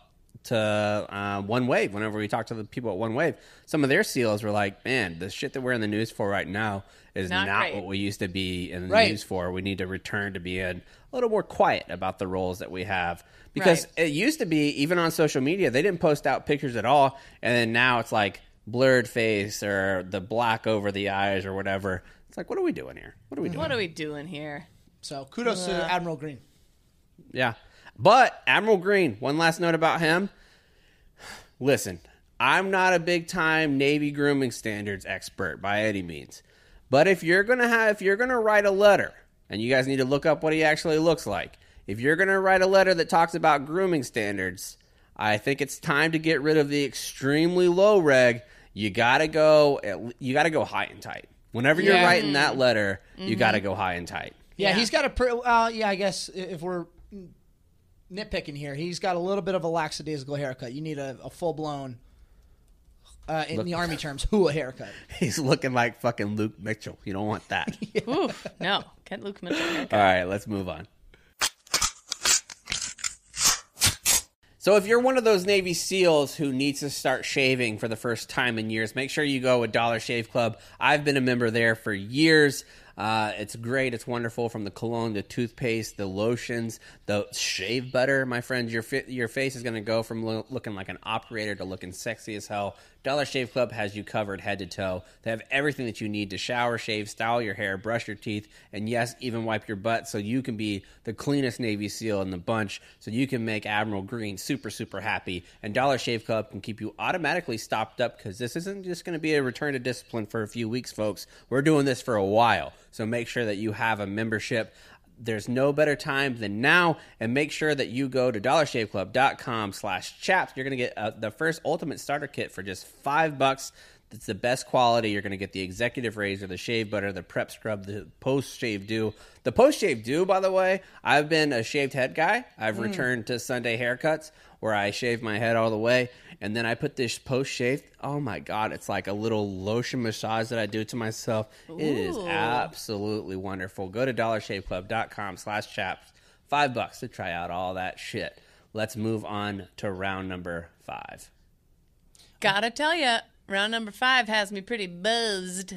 to One Wave, whenever we talked to the people at One Wave, some of their SEALs were like, man, the shit that we're in the news for right now is not what we used to be in the news for. We need to return to being a little more quiet about the roles that we have. Because it used to be, even on social media, they didn't post out pictures at all. And then now it's like blurred face or the black over the eyes or whatever. It's like, what are we doing here? What are we doing? What are we doing here? So kudos to Admiral Green. Yeah. But Admiral Green, one last note about him. Listen, I'm not a big-time Navy grooming standards expert by any means. But if you're gonna write a letter, and you guys need to look up what he actually looks like, if you're gonna write a letter that talks about grooming standards, I think it's time to get rid of the extremely low reg. You gotta go high and tight. Whenever you're writing that letter, you gotta go high and tight. Yeah, he's got I guess if we're nitpicking here, he's got a little bit of a lackadaisical haircut. You need a full-blown, in the Army terms, hua haircut. He's looking like fucking Luke Mitchell. You don't want that. Ooh, no. Get Luke Mitchell haircut. All right, let's move on. So if you're one of those Navy SEALs who needs to start shaving for the first time in years, make sure you go with Dollar Shave Club. I've been a member there for years. It's great. It's wonderful. From the cologne, the toothpaste, the lotions, the shave butter. My friends, your face is going to go from looking like an operator to looking sexy as hell. Dollar Shave Club has you covered head to toe. They have everything that you need to shower, shave, style your hair, brush your teeth, and yes, even wipe your butt so you can be the cleanest Navy SEAL in the bunch, so you can make Admiral Green super, super happy. And Dollar Shave Club can keep you automatically stopped up, because this isn't just going to be a return to discipline for a few weeks, folks. We're doing this for a while, so make sure that you have a membership. There's no better time than now, and make sure that you go to dollarshaveclub.com/chaps. You're going to get the first Ultimate Starter Kit for just $5. It's the best quality. You're going to get the Executive Razor, the Shave Butter, the Prep Scrub, the Post Shave Dew. The Post Shave Dew, by the way, I've been a shaved head guy. I've returned to Sunday haircuts where I shave my head all the way, and then I put this Post Shave. Oh my God, it's like a little lotion massage that I do to myself. Ooh. It is absolutely wonderful. Go to dollarshaveclub.com/chaps. $5 to try out all that shit. Let's move on to round number 5. Gotta tell you, round number 5 has me pretty buzzed.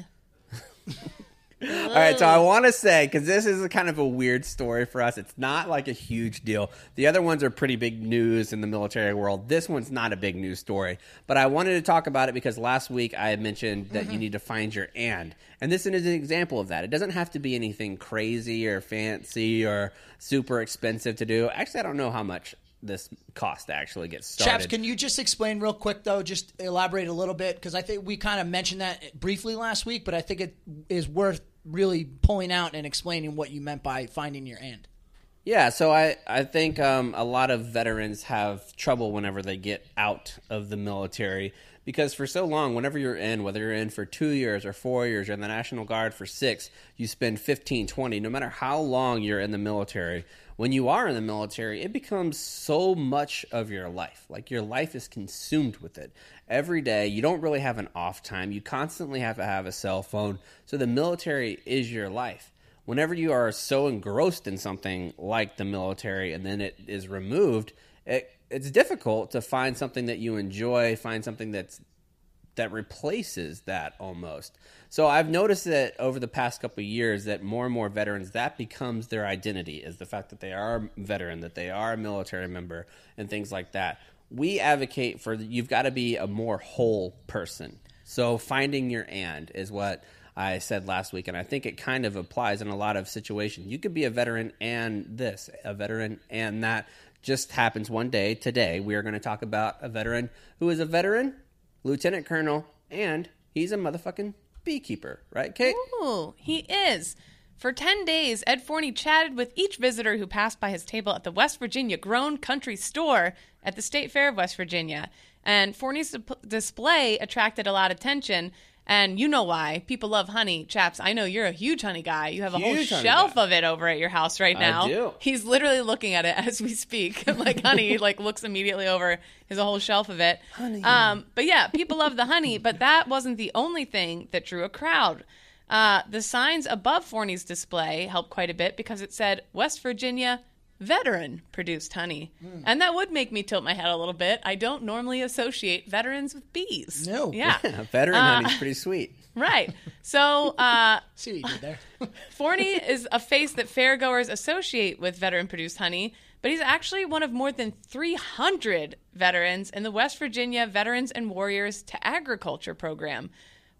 All right, so I want to say, because this is a kind of a weird story for us, it's not like a huge deal. The other ones are pretty big news in the military world. This one's not a big news story, but I wanted to talk about it because last week I had mentioned that you need to find your and this is an example of that. It doesn't have to be anything crazy or fancy or super expensive to do. Actually, I don't know how much this cost to actually get started. Chaps, can you just explain real quick, though, just elaborate a little bit? Because I think we kind of mentioned that briefly last week, but I think it is worth really pulling out and explaining what you meant by finding your and. Yeah, so I think a lot of veterans have trouble whenever they get out of the military, because for so long, whenever you're in, whether you're in for 2 years or 4 years, you're in the National Guard for 6, you spend 15, 20, no matter how long you're in the military. When you are in the military, it becomes so much of your life. Like, your life is consumed with it. Every day, you don't really have an off time. You constantly have to have a cell phone. So the military is your life. Whenever you are so engrossed in something like the military and then it is removed, it's difficult to find something that you enjoy, find something that replaces that almost. So I've noticed that over the past couple of years that more and more veterans, that becomes their identity, is the fact that they are a veteran, that they are a military member, and things like that. We advocate for you've got to be a more whole person. So finding your and is what I said last week, and I think it kind of applies in a lot of situations. You could be a veteran and this, a veteran and that. Just happens one day. Today, we are going to talk about a veteran who is a veteran, lieutenant colonel, and he's a motherfucking beekeeper. Right, Kate? Ooh, he is. For 10 days, Ed Forney chatted with each visitor who passed by his table at the West Virginia Grown Country Store at the State Fair of West Virginia. And Forney's display attracted a lot of attention. And you know why. People love honey. Chaps, I know you're a huge honey guy. You have a whole shelf of it over at your house right now. I do. He's literally looking at it as we speak. Like, honey, like, looks immediately over. There's a whole shelf of it. Honey. But yeah, people love the honey. But that wasn't the only thing that drew a crowd. The signs above Forney's display helped quite a bit because it said, West Virginia veteran-produced honey. And that would make me tilt my head a little bit. I don't normally associate veterans with bees. No. Yeah. Veteran honey's pretty sweet. Right. So, See what you did there. Forney is a face that fairgoers associate with veteran-produced honey, but he's actually one of more than 300 veterans in the West Virginia Veterans and Warriors to Agriculture program.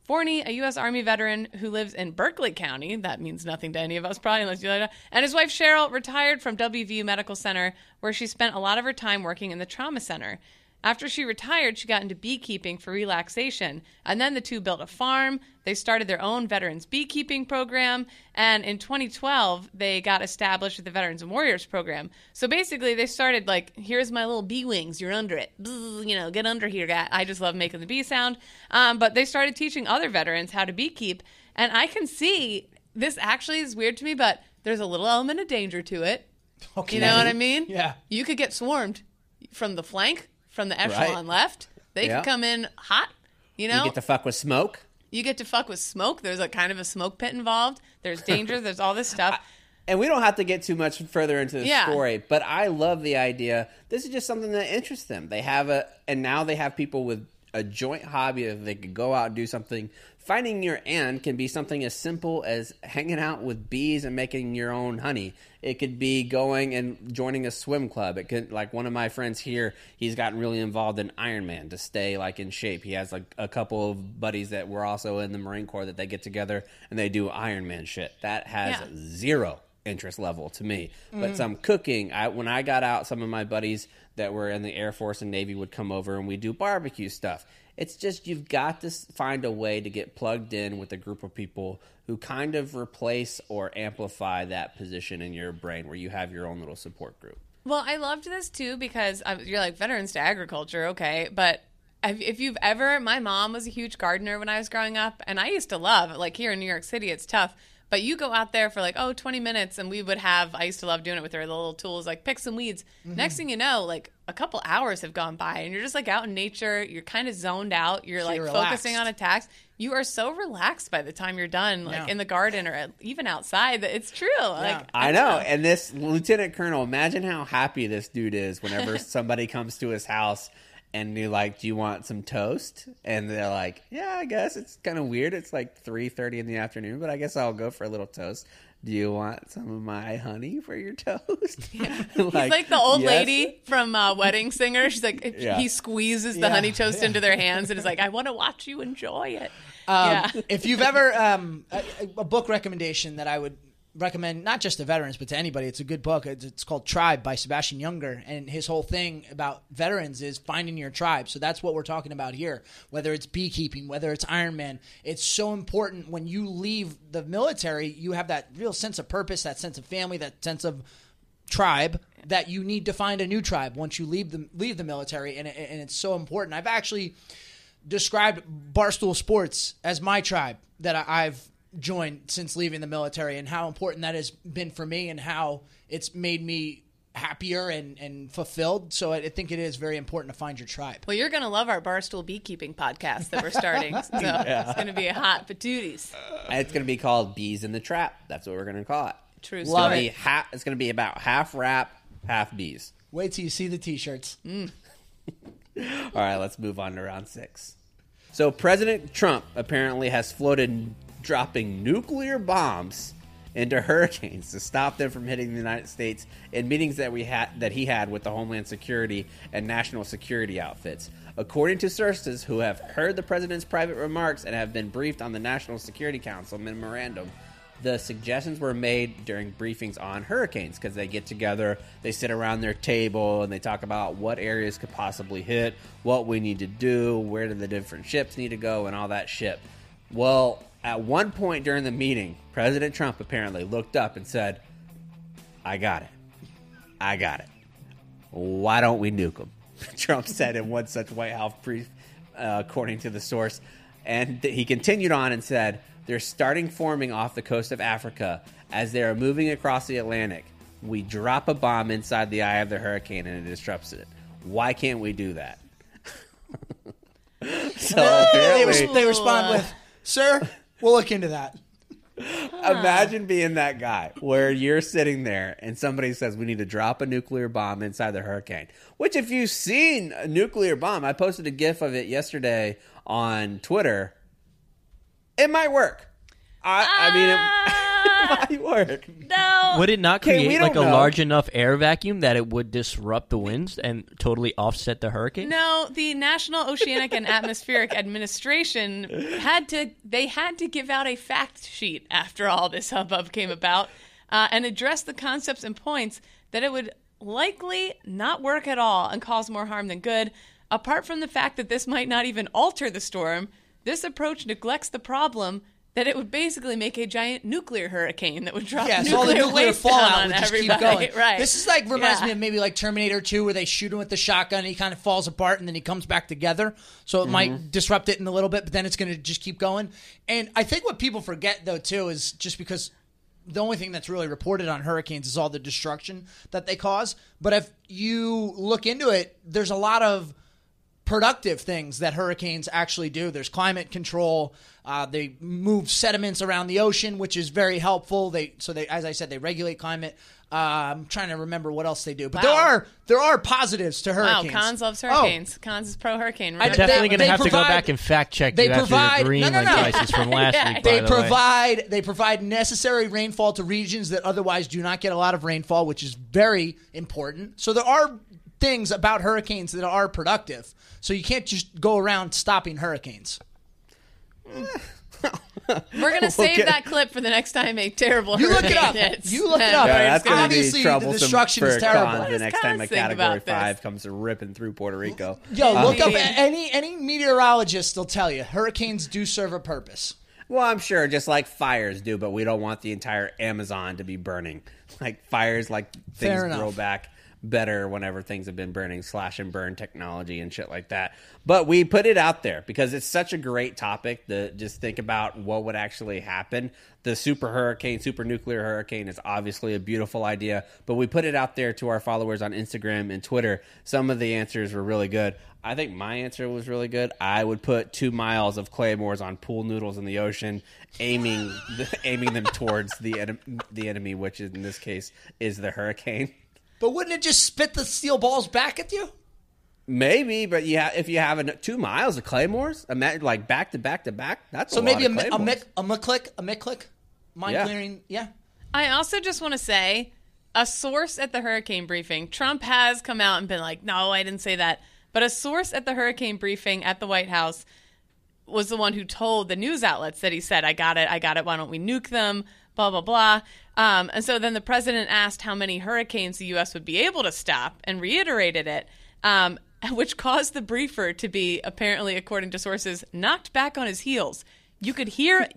Forney, a U.S. Army veteran who lives in Berkeley County, that means nothing to any of us probably unless you like that, and his wife Cheryl retired from WVU Medical Center, where she spent a lot of her time working in the trauma center. After she retired, she got into beekeeping for relaxation, and then the two built a farm. They started their own veterans beekeeping program, and in 2012, they got established with the Veterans and Warriors program. So basically, they started like, here's my little bee wings, you're under it. Bzz, get under here, guy. I just love making the bee sound. But they started teaching other veterans how to beekeep, and I can see, this actually is weird to me, but there's a little element of danger to it. Okay. You know what I mean? Yeah. You could get swarmed from the flank, from the echelon left. They could come in hot, You get to fuck with smoke. You get to fuck with smoke. There's a kind of a smoke pit involved. There's danger. There's all this stuff. And we don't have to get too much further into the story, but I love the idea. This is just something that interests them. And now they have people with a joint hobby that they could go out and do something. Finding your end can be something as simple as hanging out with bees and making your own honey. It could be going and joining a swim club. It could, like one of my friends here, he's gotten really involved in Ironman to stay like in shape. He has like a couple of buddies that were also in the Marine Corps that they get together and they do Ironman shit. That has zero interest level to me. But some cooking, when I got out, some of my buddies that were in the Air Force and Navy would come over and we do barbecue stuff. It's just you've got to find a way to get plugged in with a group of people who kind of replace or amplify that position in your brain where you have your own little support group. Well, I loved this too because you're like veterans to agriculture, okay, but if you've ever, my mom was a huge gardener when I was growing up, and I used to love, like here in New York City, it's tough. But you go out there for like, 20 minutes, and I used to love doing it with her little tools, like pick some weeds. Mm-hmm. Next thing you know, like a couple hours have gone by, and you're just like out in nature. You're kind of zoned out. You're like focusing on a task. You are so relaxed by the time you're done, like in the garden or even outside. That it's true. Yeah. Like I know. And this Lieutenant Colonel, imagine how happy this dude is whenever somebody comes to his house. And you're like, do you want some toast? And they're like, yeah, I guess. It's kind of weird. It's like 3:30 in the afternoon, but I guess I'll go for a little toast. Do you want some of my honey for your toast? Yeah. He's like the old lady from Wedding Singer. She's like, he squeezes the honey toast into their hands and is like, I want to watch you enjoy it. If you've ever, a book recommendation that I would recommend, not just to veterans, but to anybody. It's a good book. It's called Tribe by Sebastian Junger, and his whole thing about veterans is finding your tribe. So that's what we're talking about here, whether it's beekeeping, whether it's Ironman. It's so important when you leave the military, you have that real sense of purpose, that sense of family, that sense of tribe, that you need to find a new tribe once you leave the military, and it's so important. I've actually described Barstool Sports as my tribe that I've joined since leaving the military, and how important that has been for me and how it's made me happier and fulfilled. So I think it is very important to find your tribe. Well, you're going to love our Barstool Beekeeping podcast that we're starting. So it's going to be a hot patooties. It's going to be called Bees in the Trap. That's what we're going to call it. True It's story. going to be about half rap, half bees. Wait till you see the t-shirts. All right, let's move on to round 6. So President Trump apparently has floated dropping nuclear bombs into hurricanes to stop them from hitting the United States in meetings that he had with the Homeland Security and national security outfits. According to sources who have heard the president's private remarks and have been briefed on the National Security Council memorandum, the suggestions were made during briefings on hurricanes because they get together, they sit around their table, and they talk about what areas could possibly hit, what we need to do, where do the different ships need to go, and all that shit. Well, at one point during the meeting, President Trump apparently looked up and said, I got it. Why don't we nuke them? Trump said in one such White House brief, according to the source. And he continued on and said, they're starting forming off the coast of Africa. As they are moving across the Atlantic, we drop a bomb inside the eye of the hurricane and it disrupts it. Why can't we do that? So they respond with, sir, we'll look into that. Imagine being that guy where you're sitting there and somebody says we need to drop a nuclear bomb inside the hurricane. Which, if you've seen a nuclear bomb, I posted a GIF of it yesterday on Twitter. It might work. I mean, might work. No. Would it not Okay, we create don't like a know. large enough air vacuum that it would disrupt the winds and totally offset the hurricane? No, the National Oceanic and Atmospheric Administration had to give out a fact sheet after all this hubbub came about and address the concepts and points that it would likely not work at all and cause more harm than good. Apart from the fact that this might not even alter the storm, this approach neglects the problem that it would basically make a giant nuclear hurricane that would drop so all the nuclear waste down fallout on would just everybody. keep going. Right. This is like reminds me of maybe like Terminator 2 where they shoot him with the shotgun and he kind of falls apart and then he comes back together. So it might disrupt it in a little bit, but then it's going to just keep going. And I think what people forget though too is just because the only thing that's really reported on hurricanes is all the destruction that they cause. But if you look into it, there's a lot of productive things that hurricanes actually do. There's climate control. They move sediments around the ocean, which is very helpful. They, as I said, they regulate climate. I'm trying to remember what else they do, but there are positives to hurricanes. Wow, Cons loves hurricanes. Cons is pro hurricane. I'm Remember definitely that? going to have to go back and fact check you after your Greenland crisis from last week. They provide necessary rainfall to regions that otherwise do not get a lot of rainfall, which is very important. So there are things about hurricanes that are productive. So you can't just go around stopping hurricanes. We're going to save that clip for the next time a terrible You look hurricane it up. hits. You look it up. Yeah, that's going to be Obviously, the troublesome destruction for is terrible. Cons What the does next time Cons a think Category about 5 this? comes ripping through Puerto Rico. Yo, look up mean- any meteorologist will tell you hurricanes do serve a purpose. Well, I'm sure, just like fires do, but we don't want the entire Amazon to be burning. Like fires, like things Fair enough. grow back better whenever things have been burning, slash and burn technology and shit like that. But we put it out there because it's such a great topic to just think about what would actually happen. The super nuclear hurricane is obviously a beautiful idea, but we put it out there to our followers on Instagram and Twitter. Some of the answers were really good. I think my answer was really good. I would put 2 miles of claymores on pool noodles in the ocean, aiming them towards the enemy, which in this case is the hurricane. But wouldn't it just spit the steel balls back at you? Maybe, but if you have 2 miles of claymores, like back to back to back, that's So a maybe lot of claymores. a mick-click, mind Yeah. clearing, yeah. I also just want to say, a source at the hurricane briefing, Trump has come out and been like, no, I didn't say that. But a source at the hurricane briefing at the White House was the one who told the news outlets that he said, I got it, why don't we nuke them, blah, blah, blah. And so then the president asked how many hurricanes the U.S. would be able to stop and reiterated it, which caused the briefer to be, apparently, according to sources, knocked back on his heels. You could hear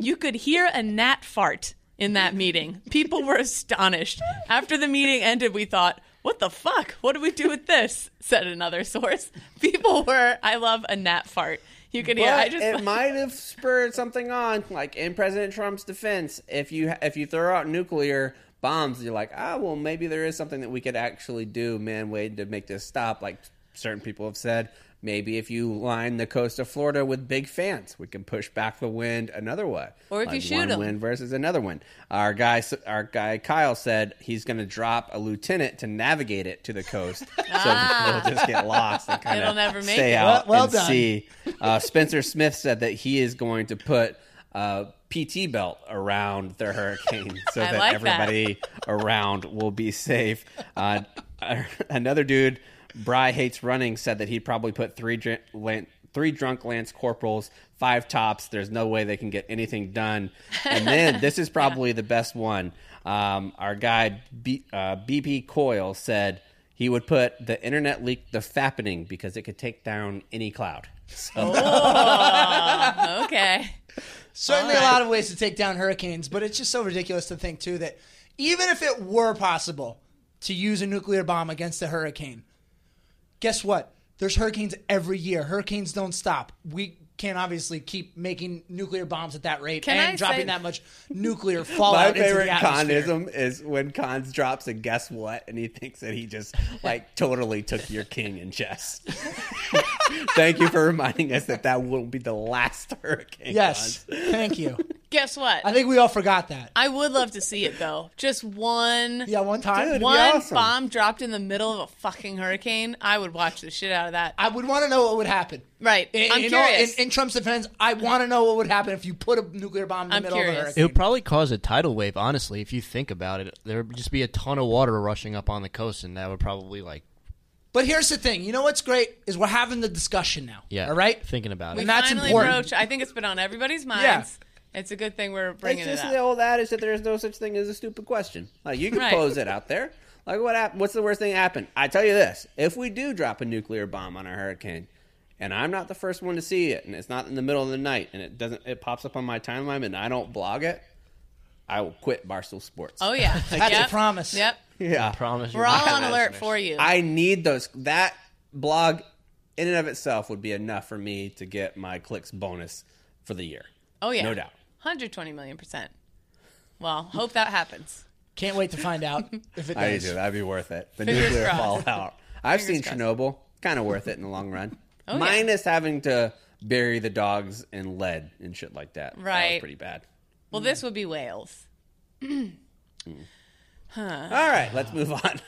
a gnat fart in that meeting. People were astonished. After the meeting ended, we thought, what the fuck? What do we do with this? Said another source. People were, I love a gnat fart. You could hear. But it might have spurred something on, like in President Trump's defense. If you throw out nuclear bombs, you're like, well, maybe there is something that we could actually do, man-made, to make this stop. Like certain people have said, maybe if you line the coast of Florida with big fans, we can push back the wind another way. Or if like you shoot one 'em. wind versus another wind. Our guy Kyle said he's going to drop a lieutenant to navigate it to the coast, so they'll just get lost and kind It'll of never make stay it. out Well and done. see. Spencer Smith said that he is going to put a PT belt around the hurricane so I that like everybody around will be safe. Another dude, Bry Hates Running, said that he'd probably put three drunk Lance Corporals, 5 tops. There's no way they can get anything done. And then this is probably the best one. Our guy BP Coyle said he would put the internet leak the fappening because it could take down any cloud. So Okay. Certainly a lot of ways to take down hurricanes, but it's just so ridiculous to think, too, that even if it were possible to use a nuclear bomb against a hurricane, guess what? There's hurricanes every year. Hurricanes don't stop. We can't obviously keep making nuclear bombs at that rate Can I and dropping say- that much nuclear my fallout into favorite the atmosphere. Conism is when Cons drops a guess what, and he thinks that he just like totally took your king in chess. Thank you for reminding us that won't be the last hurricane. Yes. Cons. Thank you. Guess what? I think we all forgot that. I would love to see it, though. Just one Yeah, one time. Dude. It'd be one awesome. bomb dropped in the middle of a fucking hurricane. I would watch the shit out of that. I would want to know what would happen. Right. I'm In curious. in Trump's defense, I want to know what would happen if you put a nuclear bomb in the I'm middle of curious. a It hurricane. would probably cause a tidal wave, honestly, if you think about it. There would just be a ton of water rushing up on the coast, and that would probably, like, But here's the thing. You know what's great is we're having the discussion now. yeah. All right? Thinking about we it. and that's finally important. broached. I think it's been on everybody's minds. Yeah. It's a good thing we're It's bringing it just up. the old adage that there's no such thing as a stupid question. Like, you can Right. pose it out there. Like, what's the worst thing that happened? I tell you this. If we do drop a nuclear bomb on a hurricane, and I'm not the first one to see it, and it's not in the middle of the night, and it pops up on my timeline, and I don't blog it, I will quit Barstool Sports. Oh, yeah. That's Yep. a promise. Yep. Yeah. Promise We're all on alert for you. I need those. That blog in and of itself would be enough for me to get my clicks bonus for the year. Oh, yeah. No doubt. 120 million%. Well, hope that happens. Can't wait to find out if it I does. do. That'd be worth it. The Fingers nuclear crossed. fallout. I've seen crossed. Chernobyl. Kind of worth it in the long run. Oh, yeah. Minus having to bury the dogs in lead and shit like that. That Right. was pretty bad. Well, this would be Wales. All right, let's move on.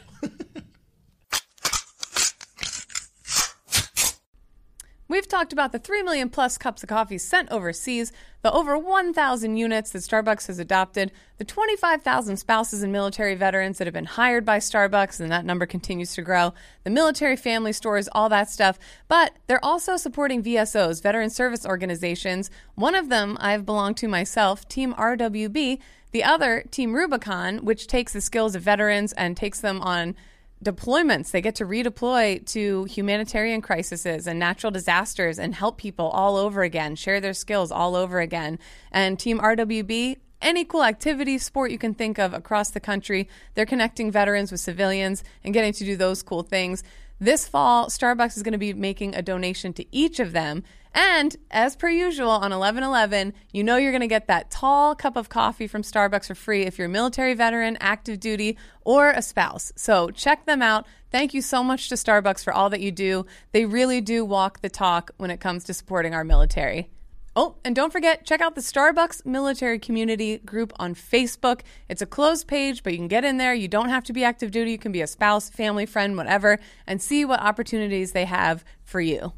We've talked about the 3 million plus cups of coffee sent overseas, the over 1,000 units that Starbucks has adopted, the 25,000 spouses and military veterans that have been hired by Starbucks, and that number continues to grow, the military family stores, all that stuff. But they're also supporting VSOs, veteran service organizations. One of them I've belonged to myself, Team RWB. The other, Team Rubicon, which takes the skills of veterans and takes them on deployments. They get to redeploy to humanitarian crises and natural disasters and help people all over again, share their skills all over again. And Team RWB, any cool activity, sport you can think of across the country, they're connecting veterans with civilians and getting to do those cool things. This fall, Starbucks is going to be making a donation to each of them. And as per usual on 11/11, you know you're going to get that tall cup of coffee from Starbucks for free if you're a military veteran, active duty, or a spouse. So check them out. Thank you so much to Starbucks for all that you do. They really do walk the talk when it comes to supporting our military. Oh, and don't forget, check out the Starbucks Military Community group on Facebook. It's a closed page, but you can get in there. You don't have to be active duty. You can be a spouse, family, friend, whatever, and see what opportunities they have for you.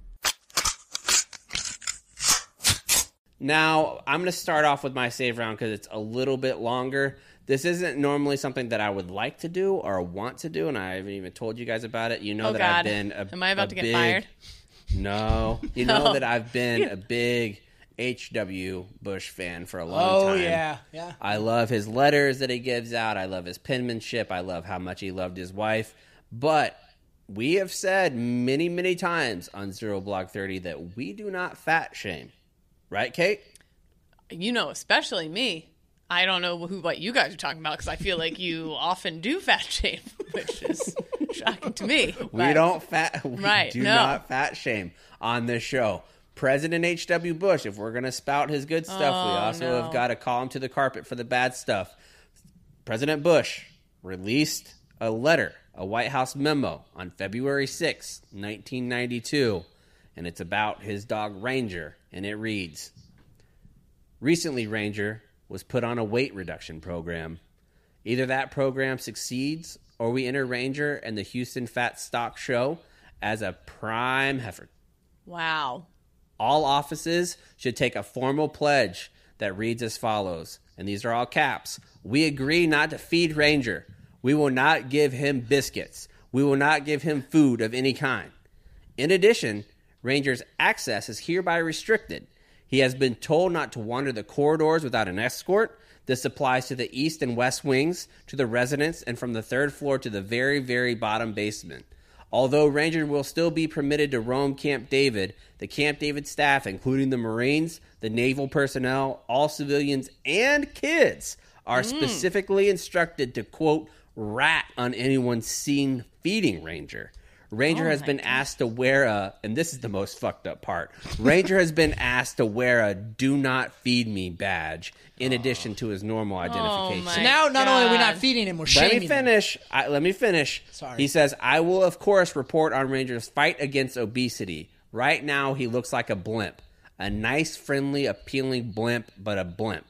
Now, I'm going to start off with my save round because it's a little bit longer. This isn't normally something that I would like to do or want to do, and I haven't even told you guys about it. You know Oh, that God. I've been Am I about to get big- fired? No. You No. know that I've been a big H.W. Bush fan for a long Oh, time. yeah. I love his letters that he gives out. I love his penmanship. I love how much he loved his wife. But we have said many, many times on Zero Blog 30 that we do not fat shame. Right, Kate? You know, especially me. I don't know what you guys are talking about because I feel like you often do fat shame, which is shocking to me. We But- don't fat. We Right, do no. not fat shame on this show. President H.W. Bush, if we're going to spout his good stuff, we also no. have got to call him to the carpet for the bad stuff. President Bush released a letter, a White House memo on February 6, 1992, and it's about his dog Ranger, and it reads, "Recently, Ranger was put on a weight reduction program. Either that program succeeds or we enter Ranger and the Houston Fat Stock Show as a prime heifer. Wow. All offices should take a formal pledge that reads as follows," and these are all caps. "We agree not to feed Ranger. We will not give him biscuits. We will not give him food of any kind. In addition, Ranger's access is hereby restricted. He has been told not to wander the corridors without an escort. This applies to the east and west wings, to the residence, and from the third floor to the very, very bottom basement. Although Ranger will still be permitted to roam Camp David, the Camp David staff, including the Marines, the naval personnel, all civilians, and kids, are specifically instructed to, quote, rat on anyone seen feeding Ranger. Ranger has been asked to wear a, and this is the most fucked up part, Ranger has been asked to wear a do not feed me badge in addition to his normal identification. my So now, not only are we not God. feeding him, we're Let shaming me him. finish. Let me finish. Sorry. He says, "I will, of course, report on Ranger's fight against obesity. Right now, he looks like a blimp. A nice, friendly, appealing blimp, but a blimp.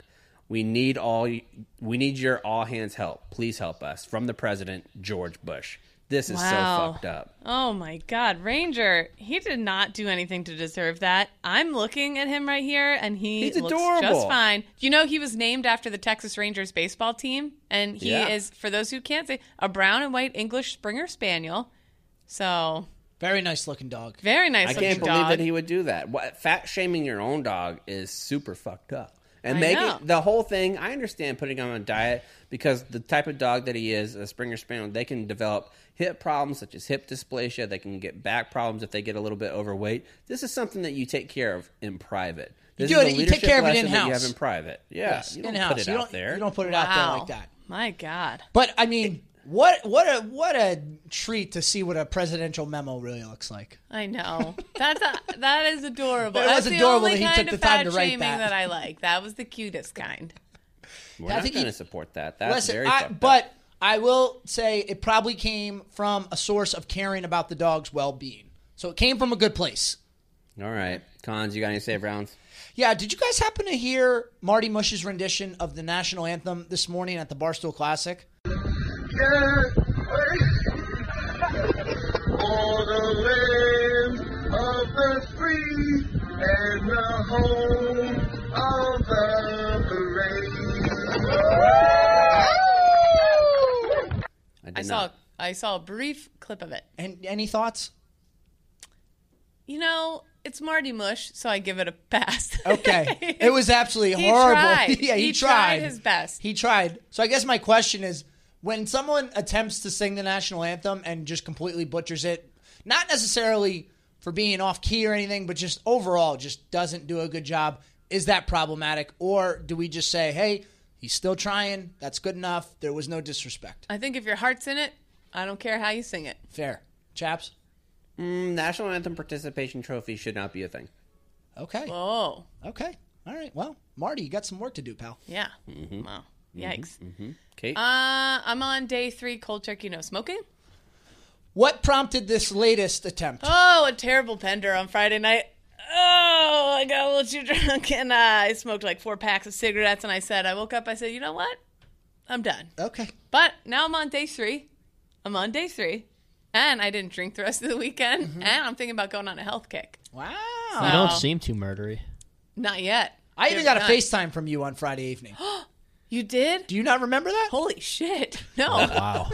We need your all hands help. Please help us. From the president, George Bush. This is so fucked up. Oh my God, Ranger, he did not do anything to deserve that. I'm looking at him right here, and he's looks adorable. just fine. You know, he was named after the Texas Rangers baseball team, and he is, for those who can't say, a brown and white English Springer Spaniel. So Very nice looking dog. very nice. I can't believe that he would do that. Fat shaming your own dog is super fucked up. And know. the whole thing, I understand putting him on a diet because the type of dog that he is, a Springer Spaniel, they can develop hip problems such as hip dysplasia. They can get back problems if they get a little bit overweight. This is something that you take care of in private. This You do is it. a You take care of it leadership lesson that you in-house. have in private. Yeah, Yes, you don't in-house. put it You out don't- there. You don't put it out there like that. My God. But I mean, what a treat to see what a presidential memo really looks like. I know. That is adorable. It was That's adorable the only that he kind took of the time fat to write shaming that. I like. That was the cutest kind. We're I not think going he- to support that. That's Listen, very fucked up. but I will say it probably came from a source of caring about the dog's well-being. So it came from a good place. All right. Cons, you got any save rounds? Yeah, did you guys happen to hear Marty Mush's rendition of the national anthem this morning at the Barstool Classic? For the land of the free and the home of the parade. I saw a brief clip of it. And any thoughts? You know, it's Marty Mush, so I give it a pass. Okay. It was absolutely He horrible. tried. Yeah, he He tried. tried his best. He tried. So I guess my question is, when someone attempts to sing the national anthem and just completely butchers it, not necessarily for being off key or anything, but just overall just doesn't do a good job, is that problematic? Or do we just say, hey, he's still trying, that's good enough, there was no disrespect? I think if your heart's in it, I don't care how you sing it. Fair. Chaps? National Anthem participation trophy should not be a thing. Okay. Oh, Okay. All right. Well, Marty, you got some work to do, pal. yeah. Wow. Yikes. Kate? I'm on day 3, cold turkey, no smoking. What prompted this latest attempt? Oh, a terrible bender on Friday night. Oh, I got a little too drunk and I smoked like 4 packs of cigarettes. And I woke up, I said, you know what? I'm done. Okay. But now I'm on day 3. And I didn't drink the rest of the weekend. And I'm thinking about going on a health kick. Wow. You don't seem too murdery. Not yet. I even You're got a not. FaceTime from you on Friday evening. You did? Do you not remember that? Holy shit. No. Wow.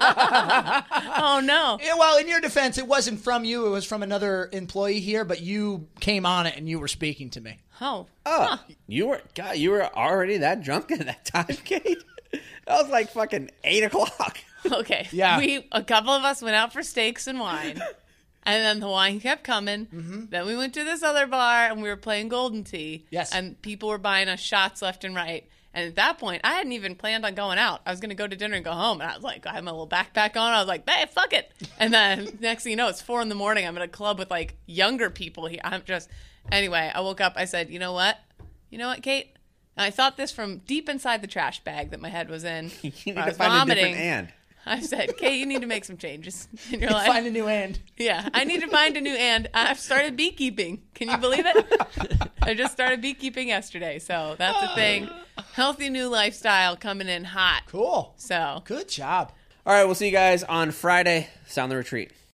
Oh, no. Yeah, well, in your defense, it wasn't from you. It was from another employee here, but you came on it and you were speaking to me. Oh. Oh, you were already that drunk at that time, Kate? That was like fucking 8 o'clock. Okay. Yeah. A couple of us went out for steaks and wine. And then the wine kept coming. Then we went to this other bar and we were playing Golden Tee. Yes. And people were buying us shots left and right. And at that point, I hadn't even planned on going out. I was going to go to dinner and go home. And I was like, I had my little backpack on. I was like, hey, fuck it. And then next thing you know, it's 4 a.m. I'm at a club with like younger people here. Anyway, I woke up. I said, you know what? You know what, Kate? And I thought this from deep inside the trash bag that my head was in. You need I to was find vomiting. a different and. I said, Kate, you need to make some changes in your life. Find a new end. Yeah, I need to find a new and. I've started beekeeping. Can you believe it? I just started beekeeping yesterday, so that's the thing. Healthy new lifestyle coming in hot. Cool. So Good job. All right, we'll see you guys on Friday. Sound the retreat.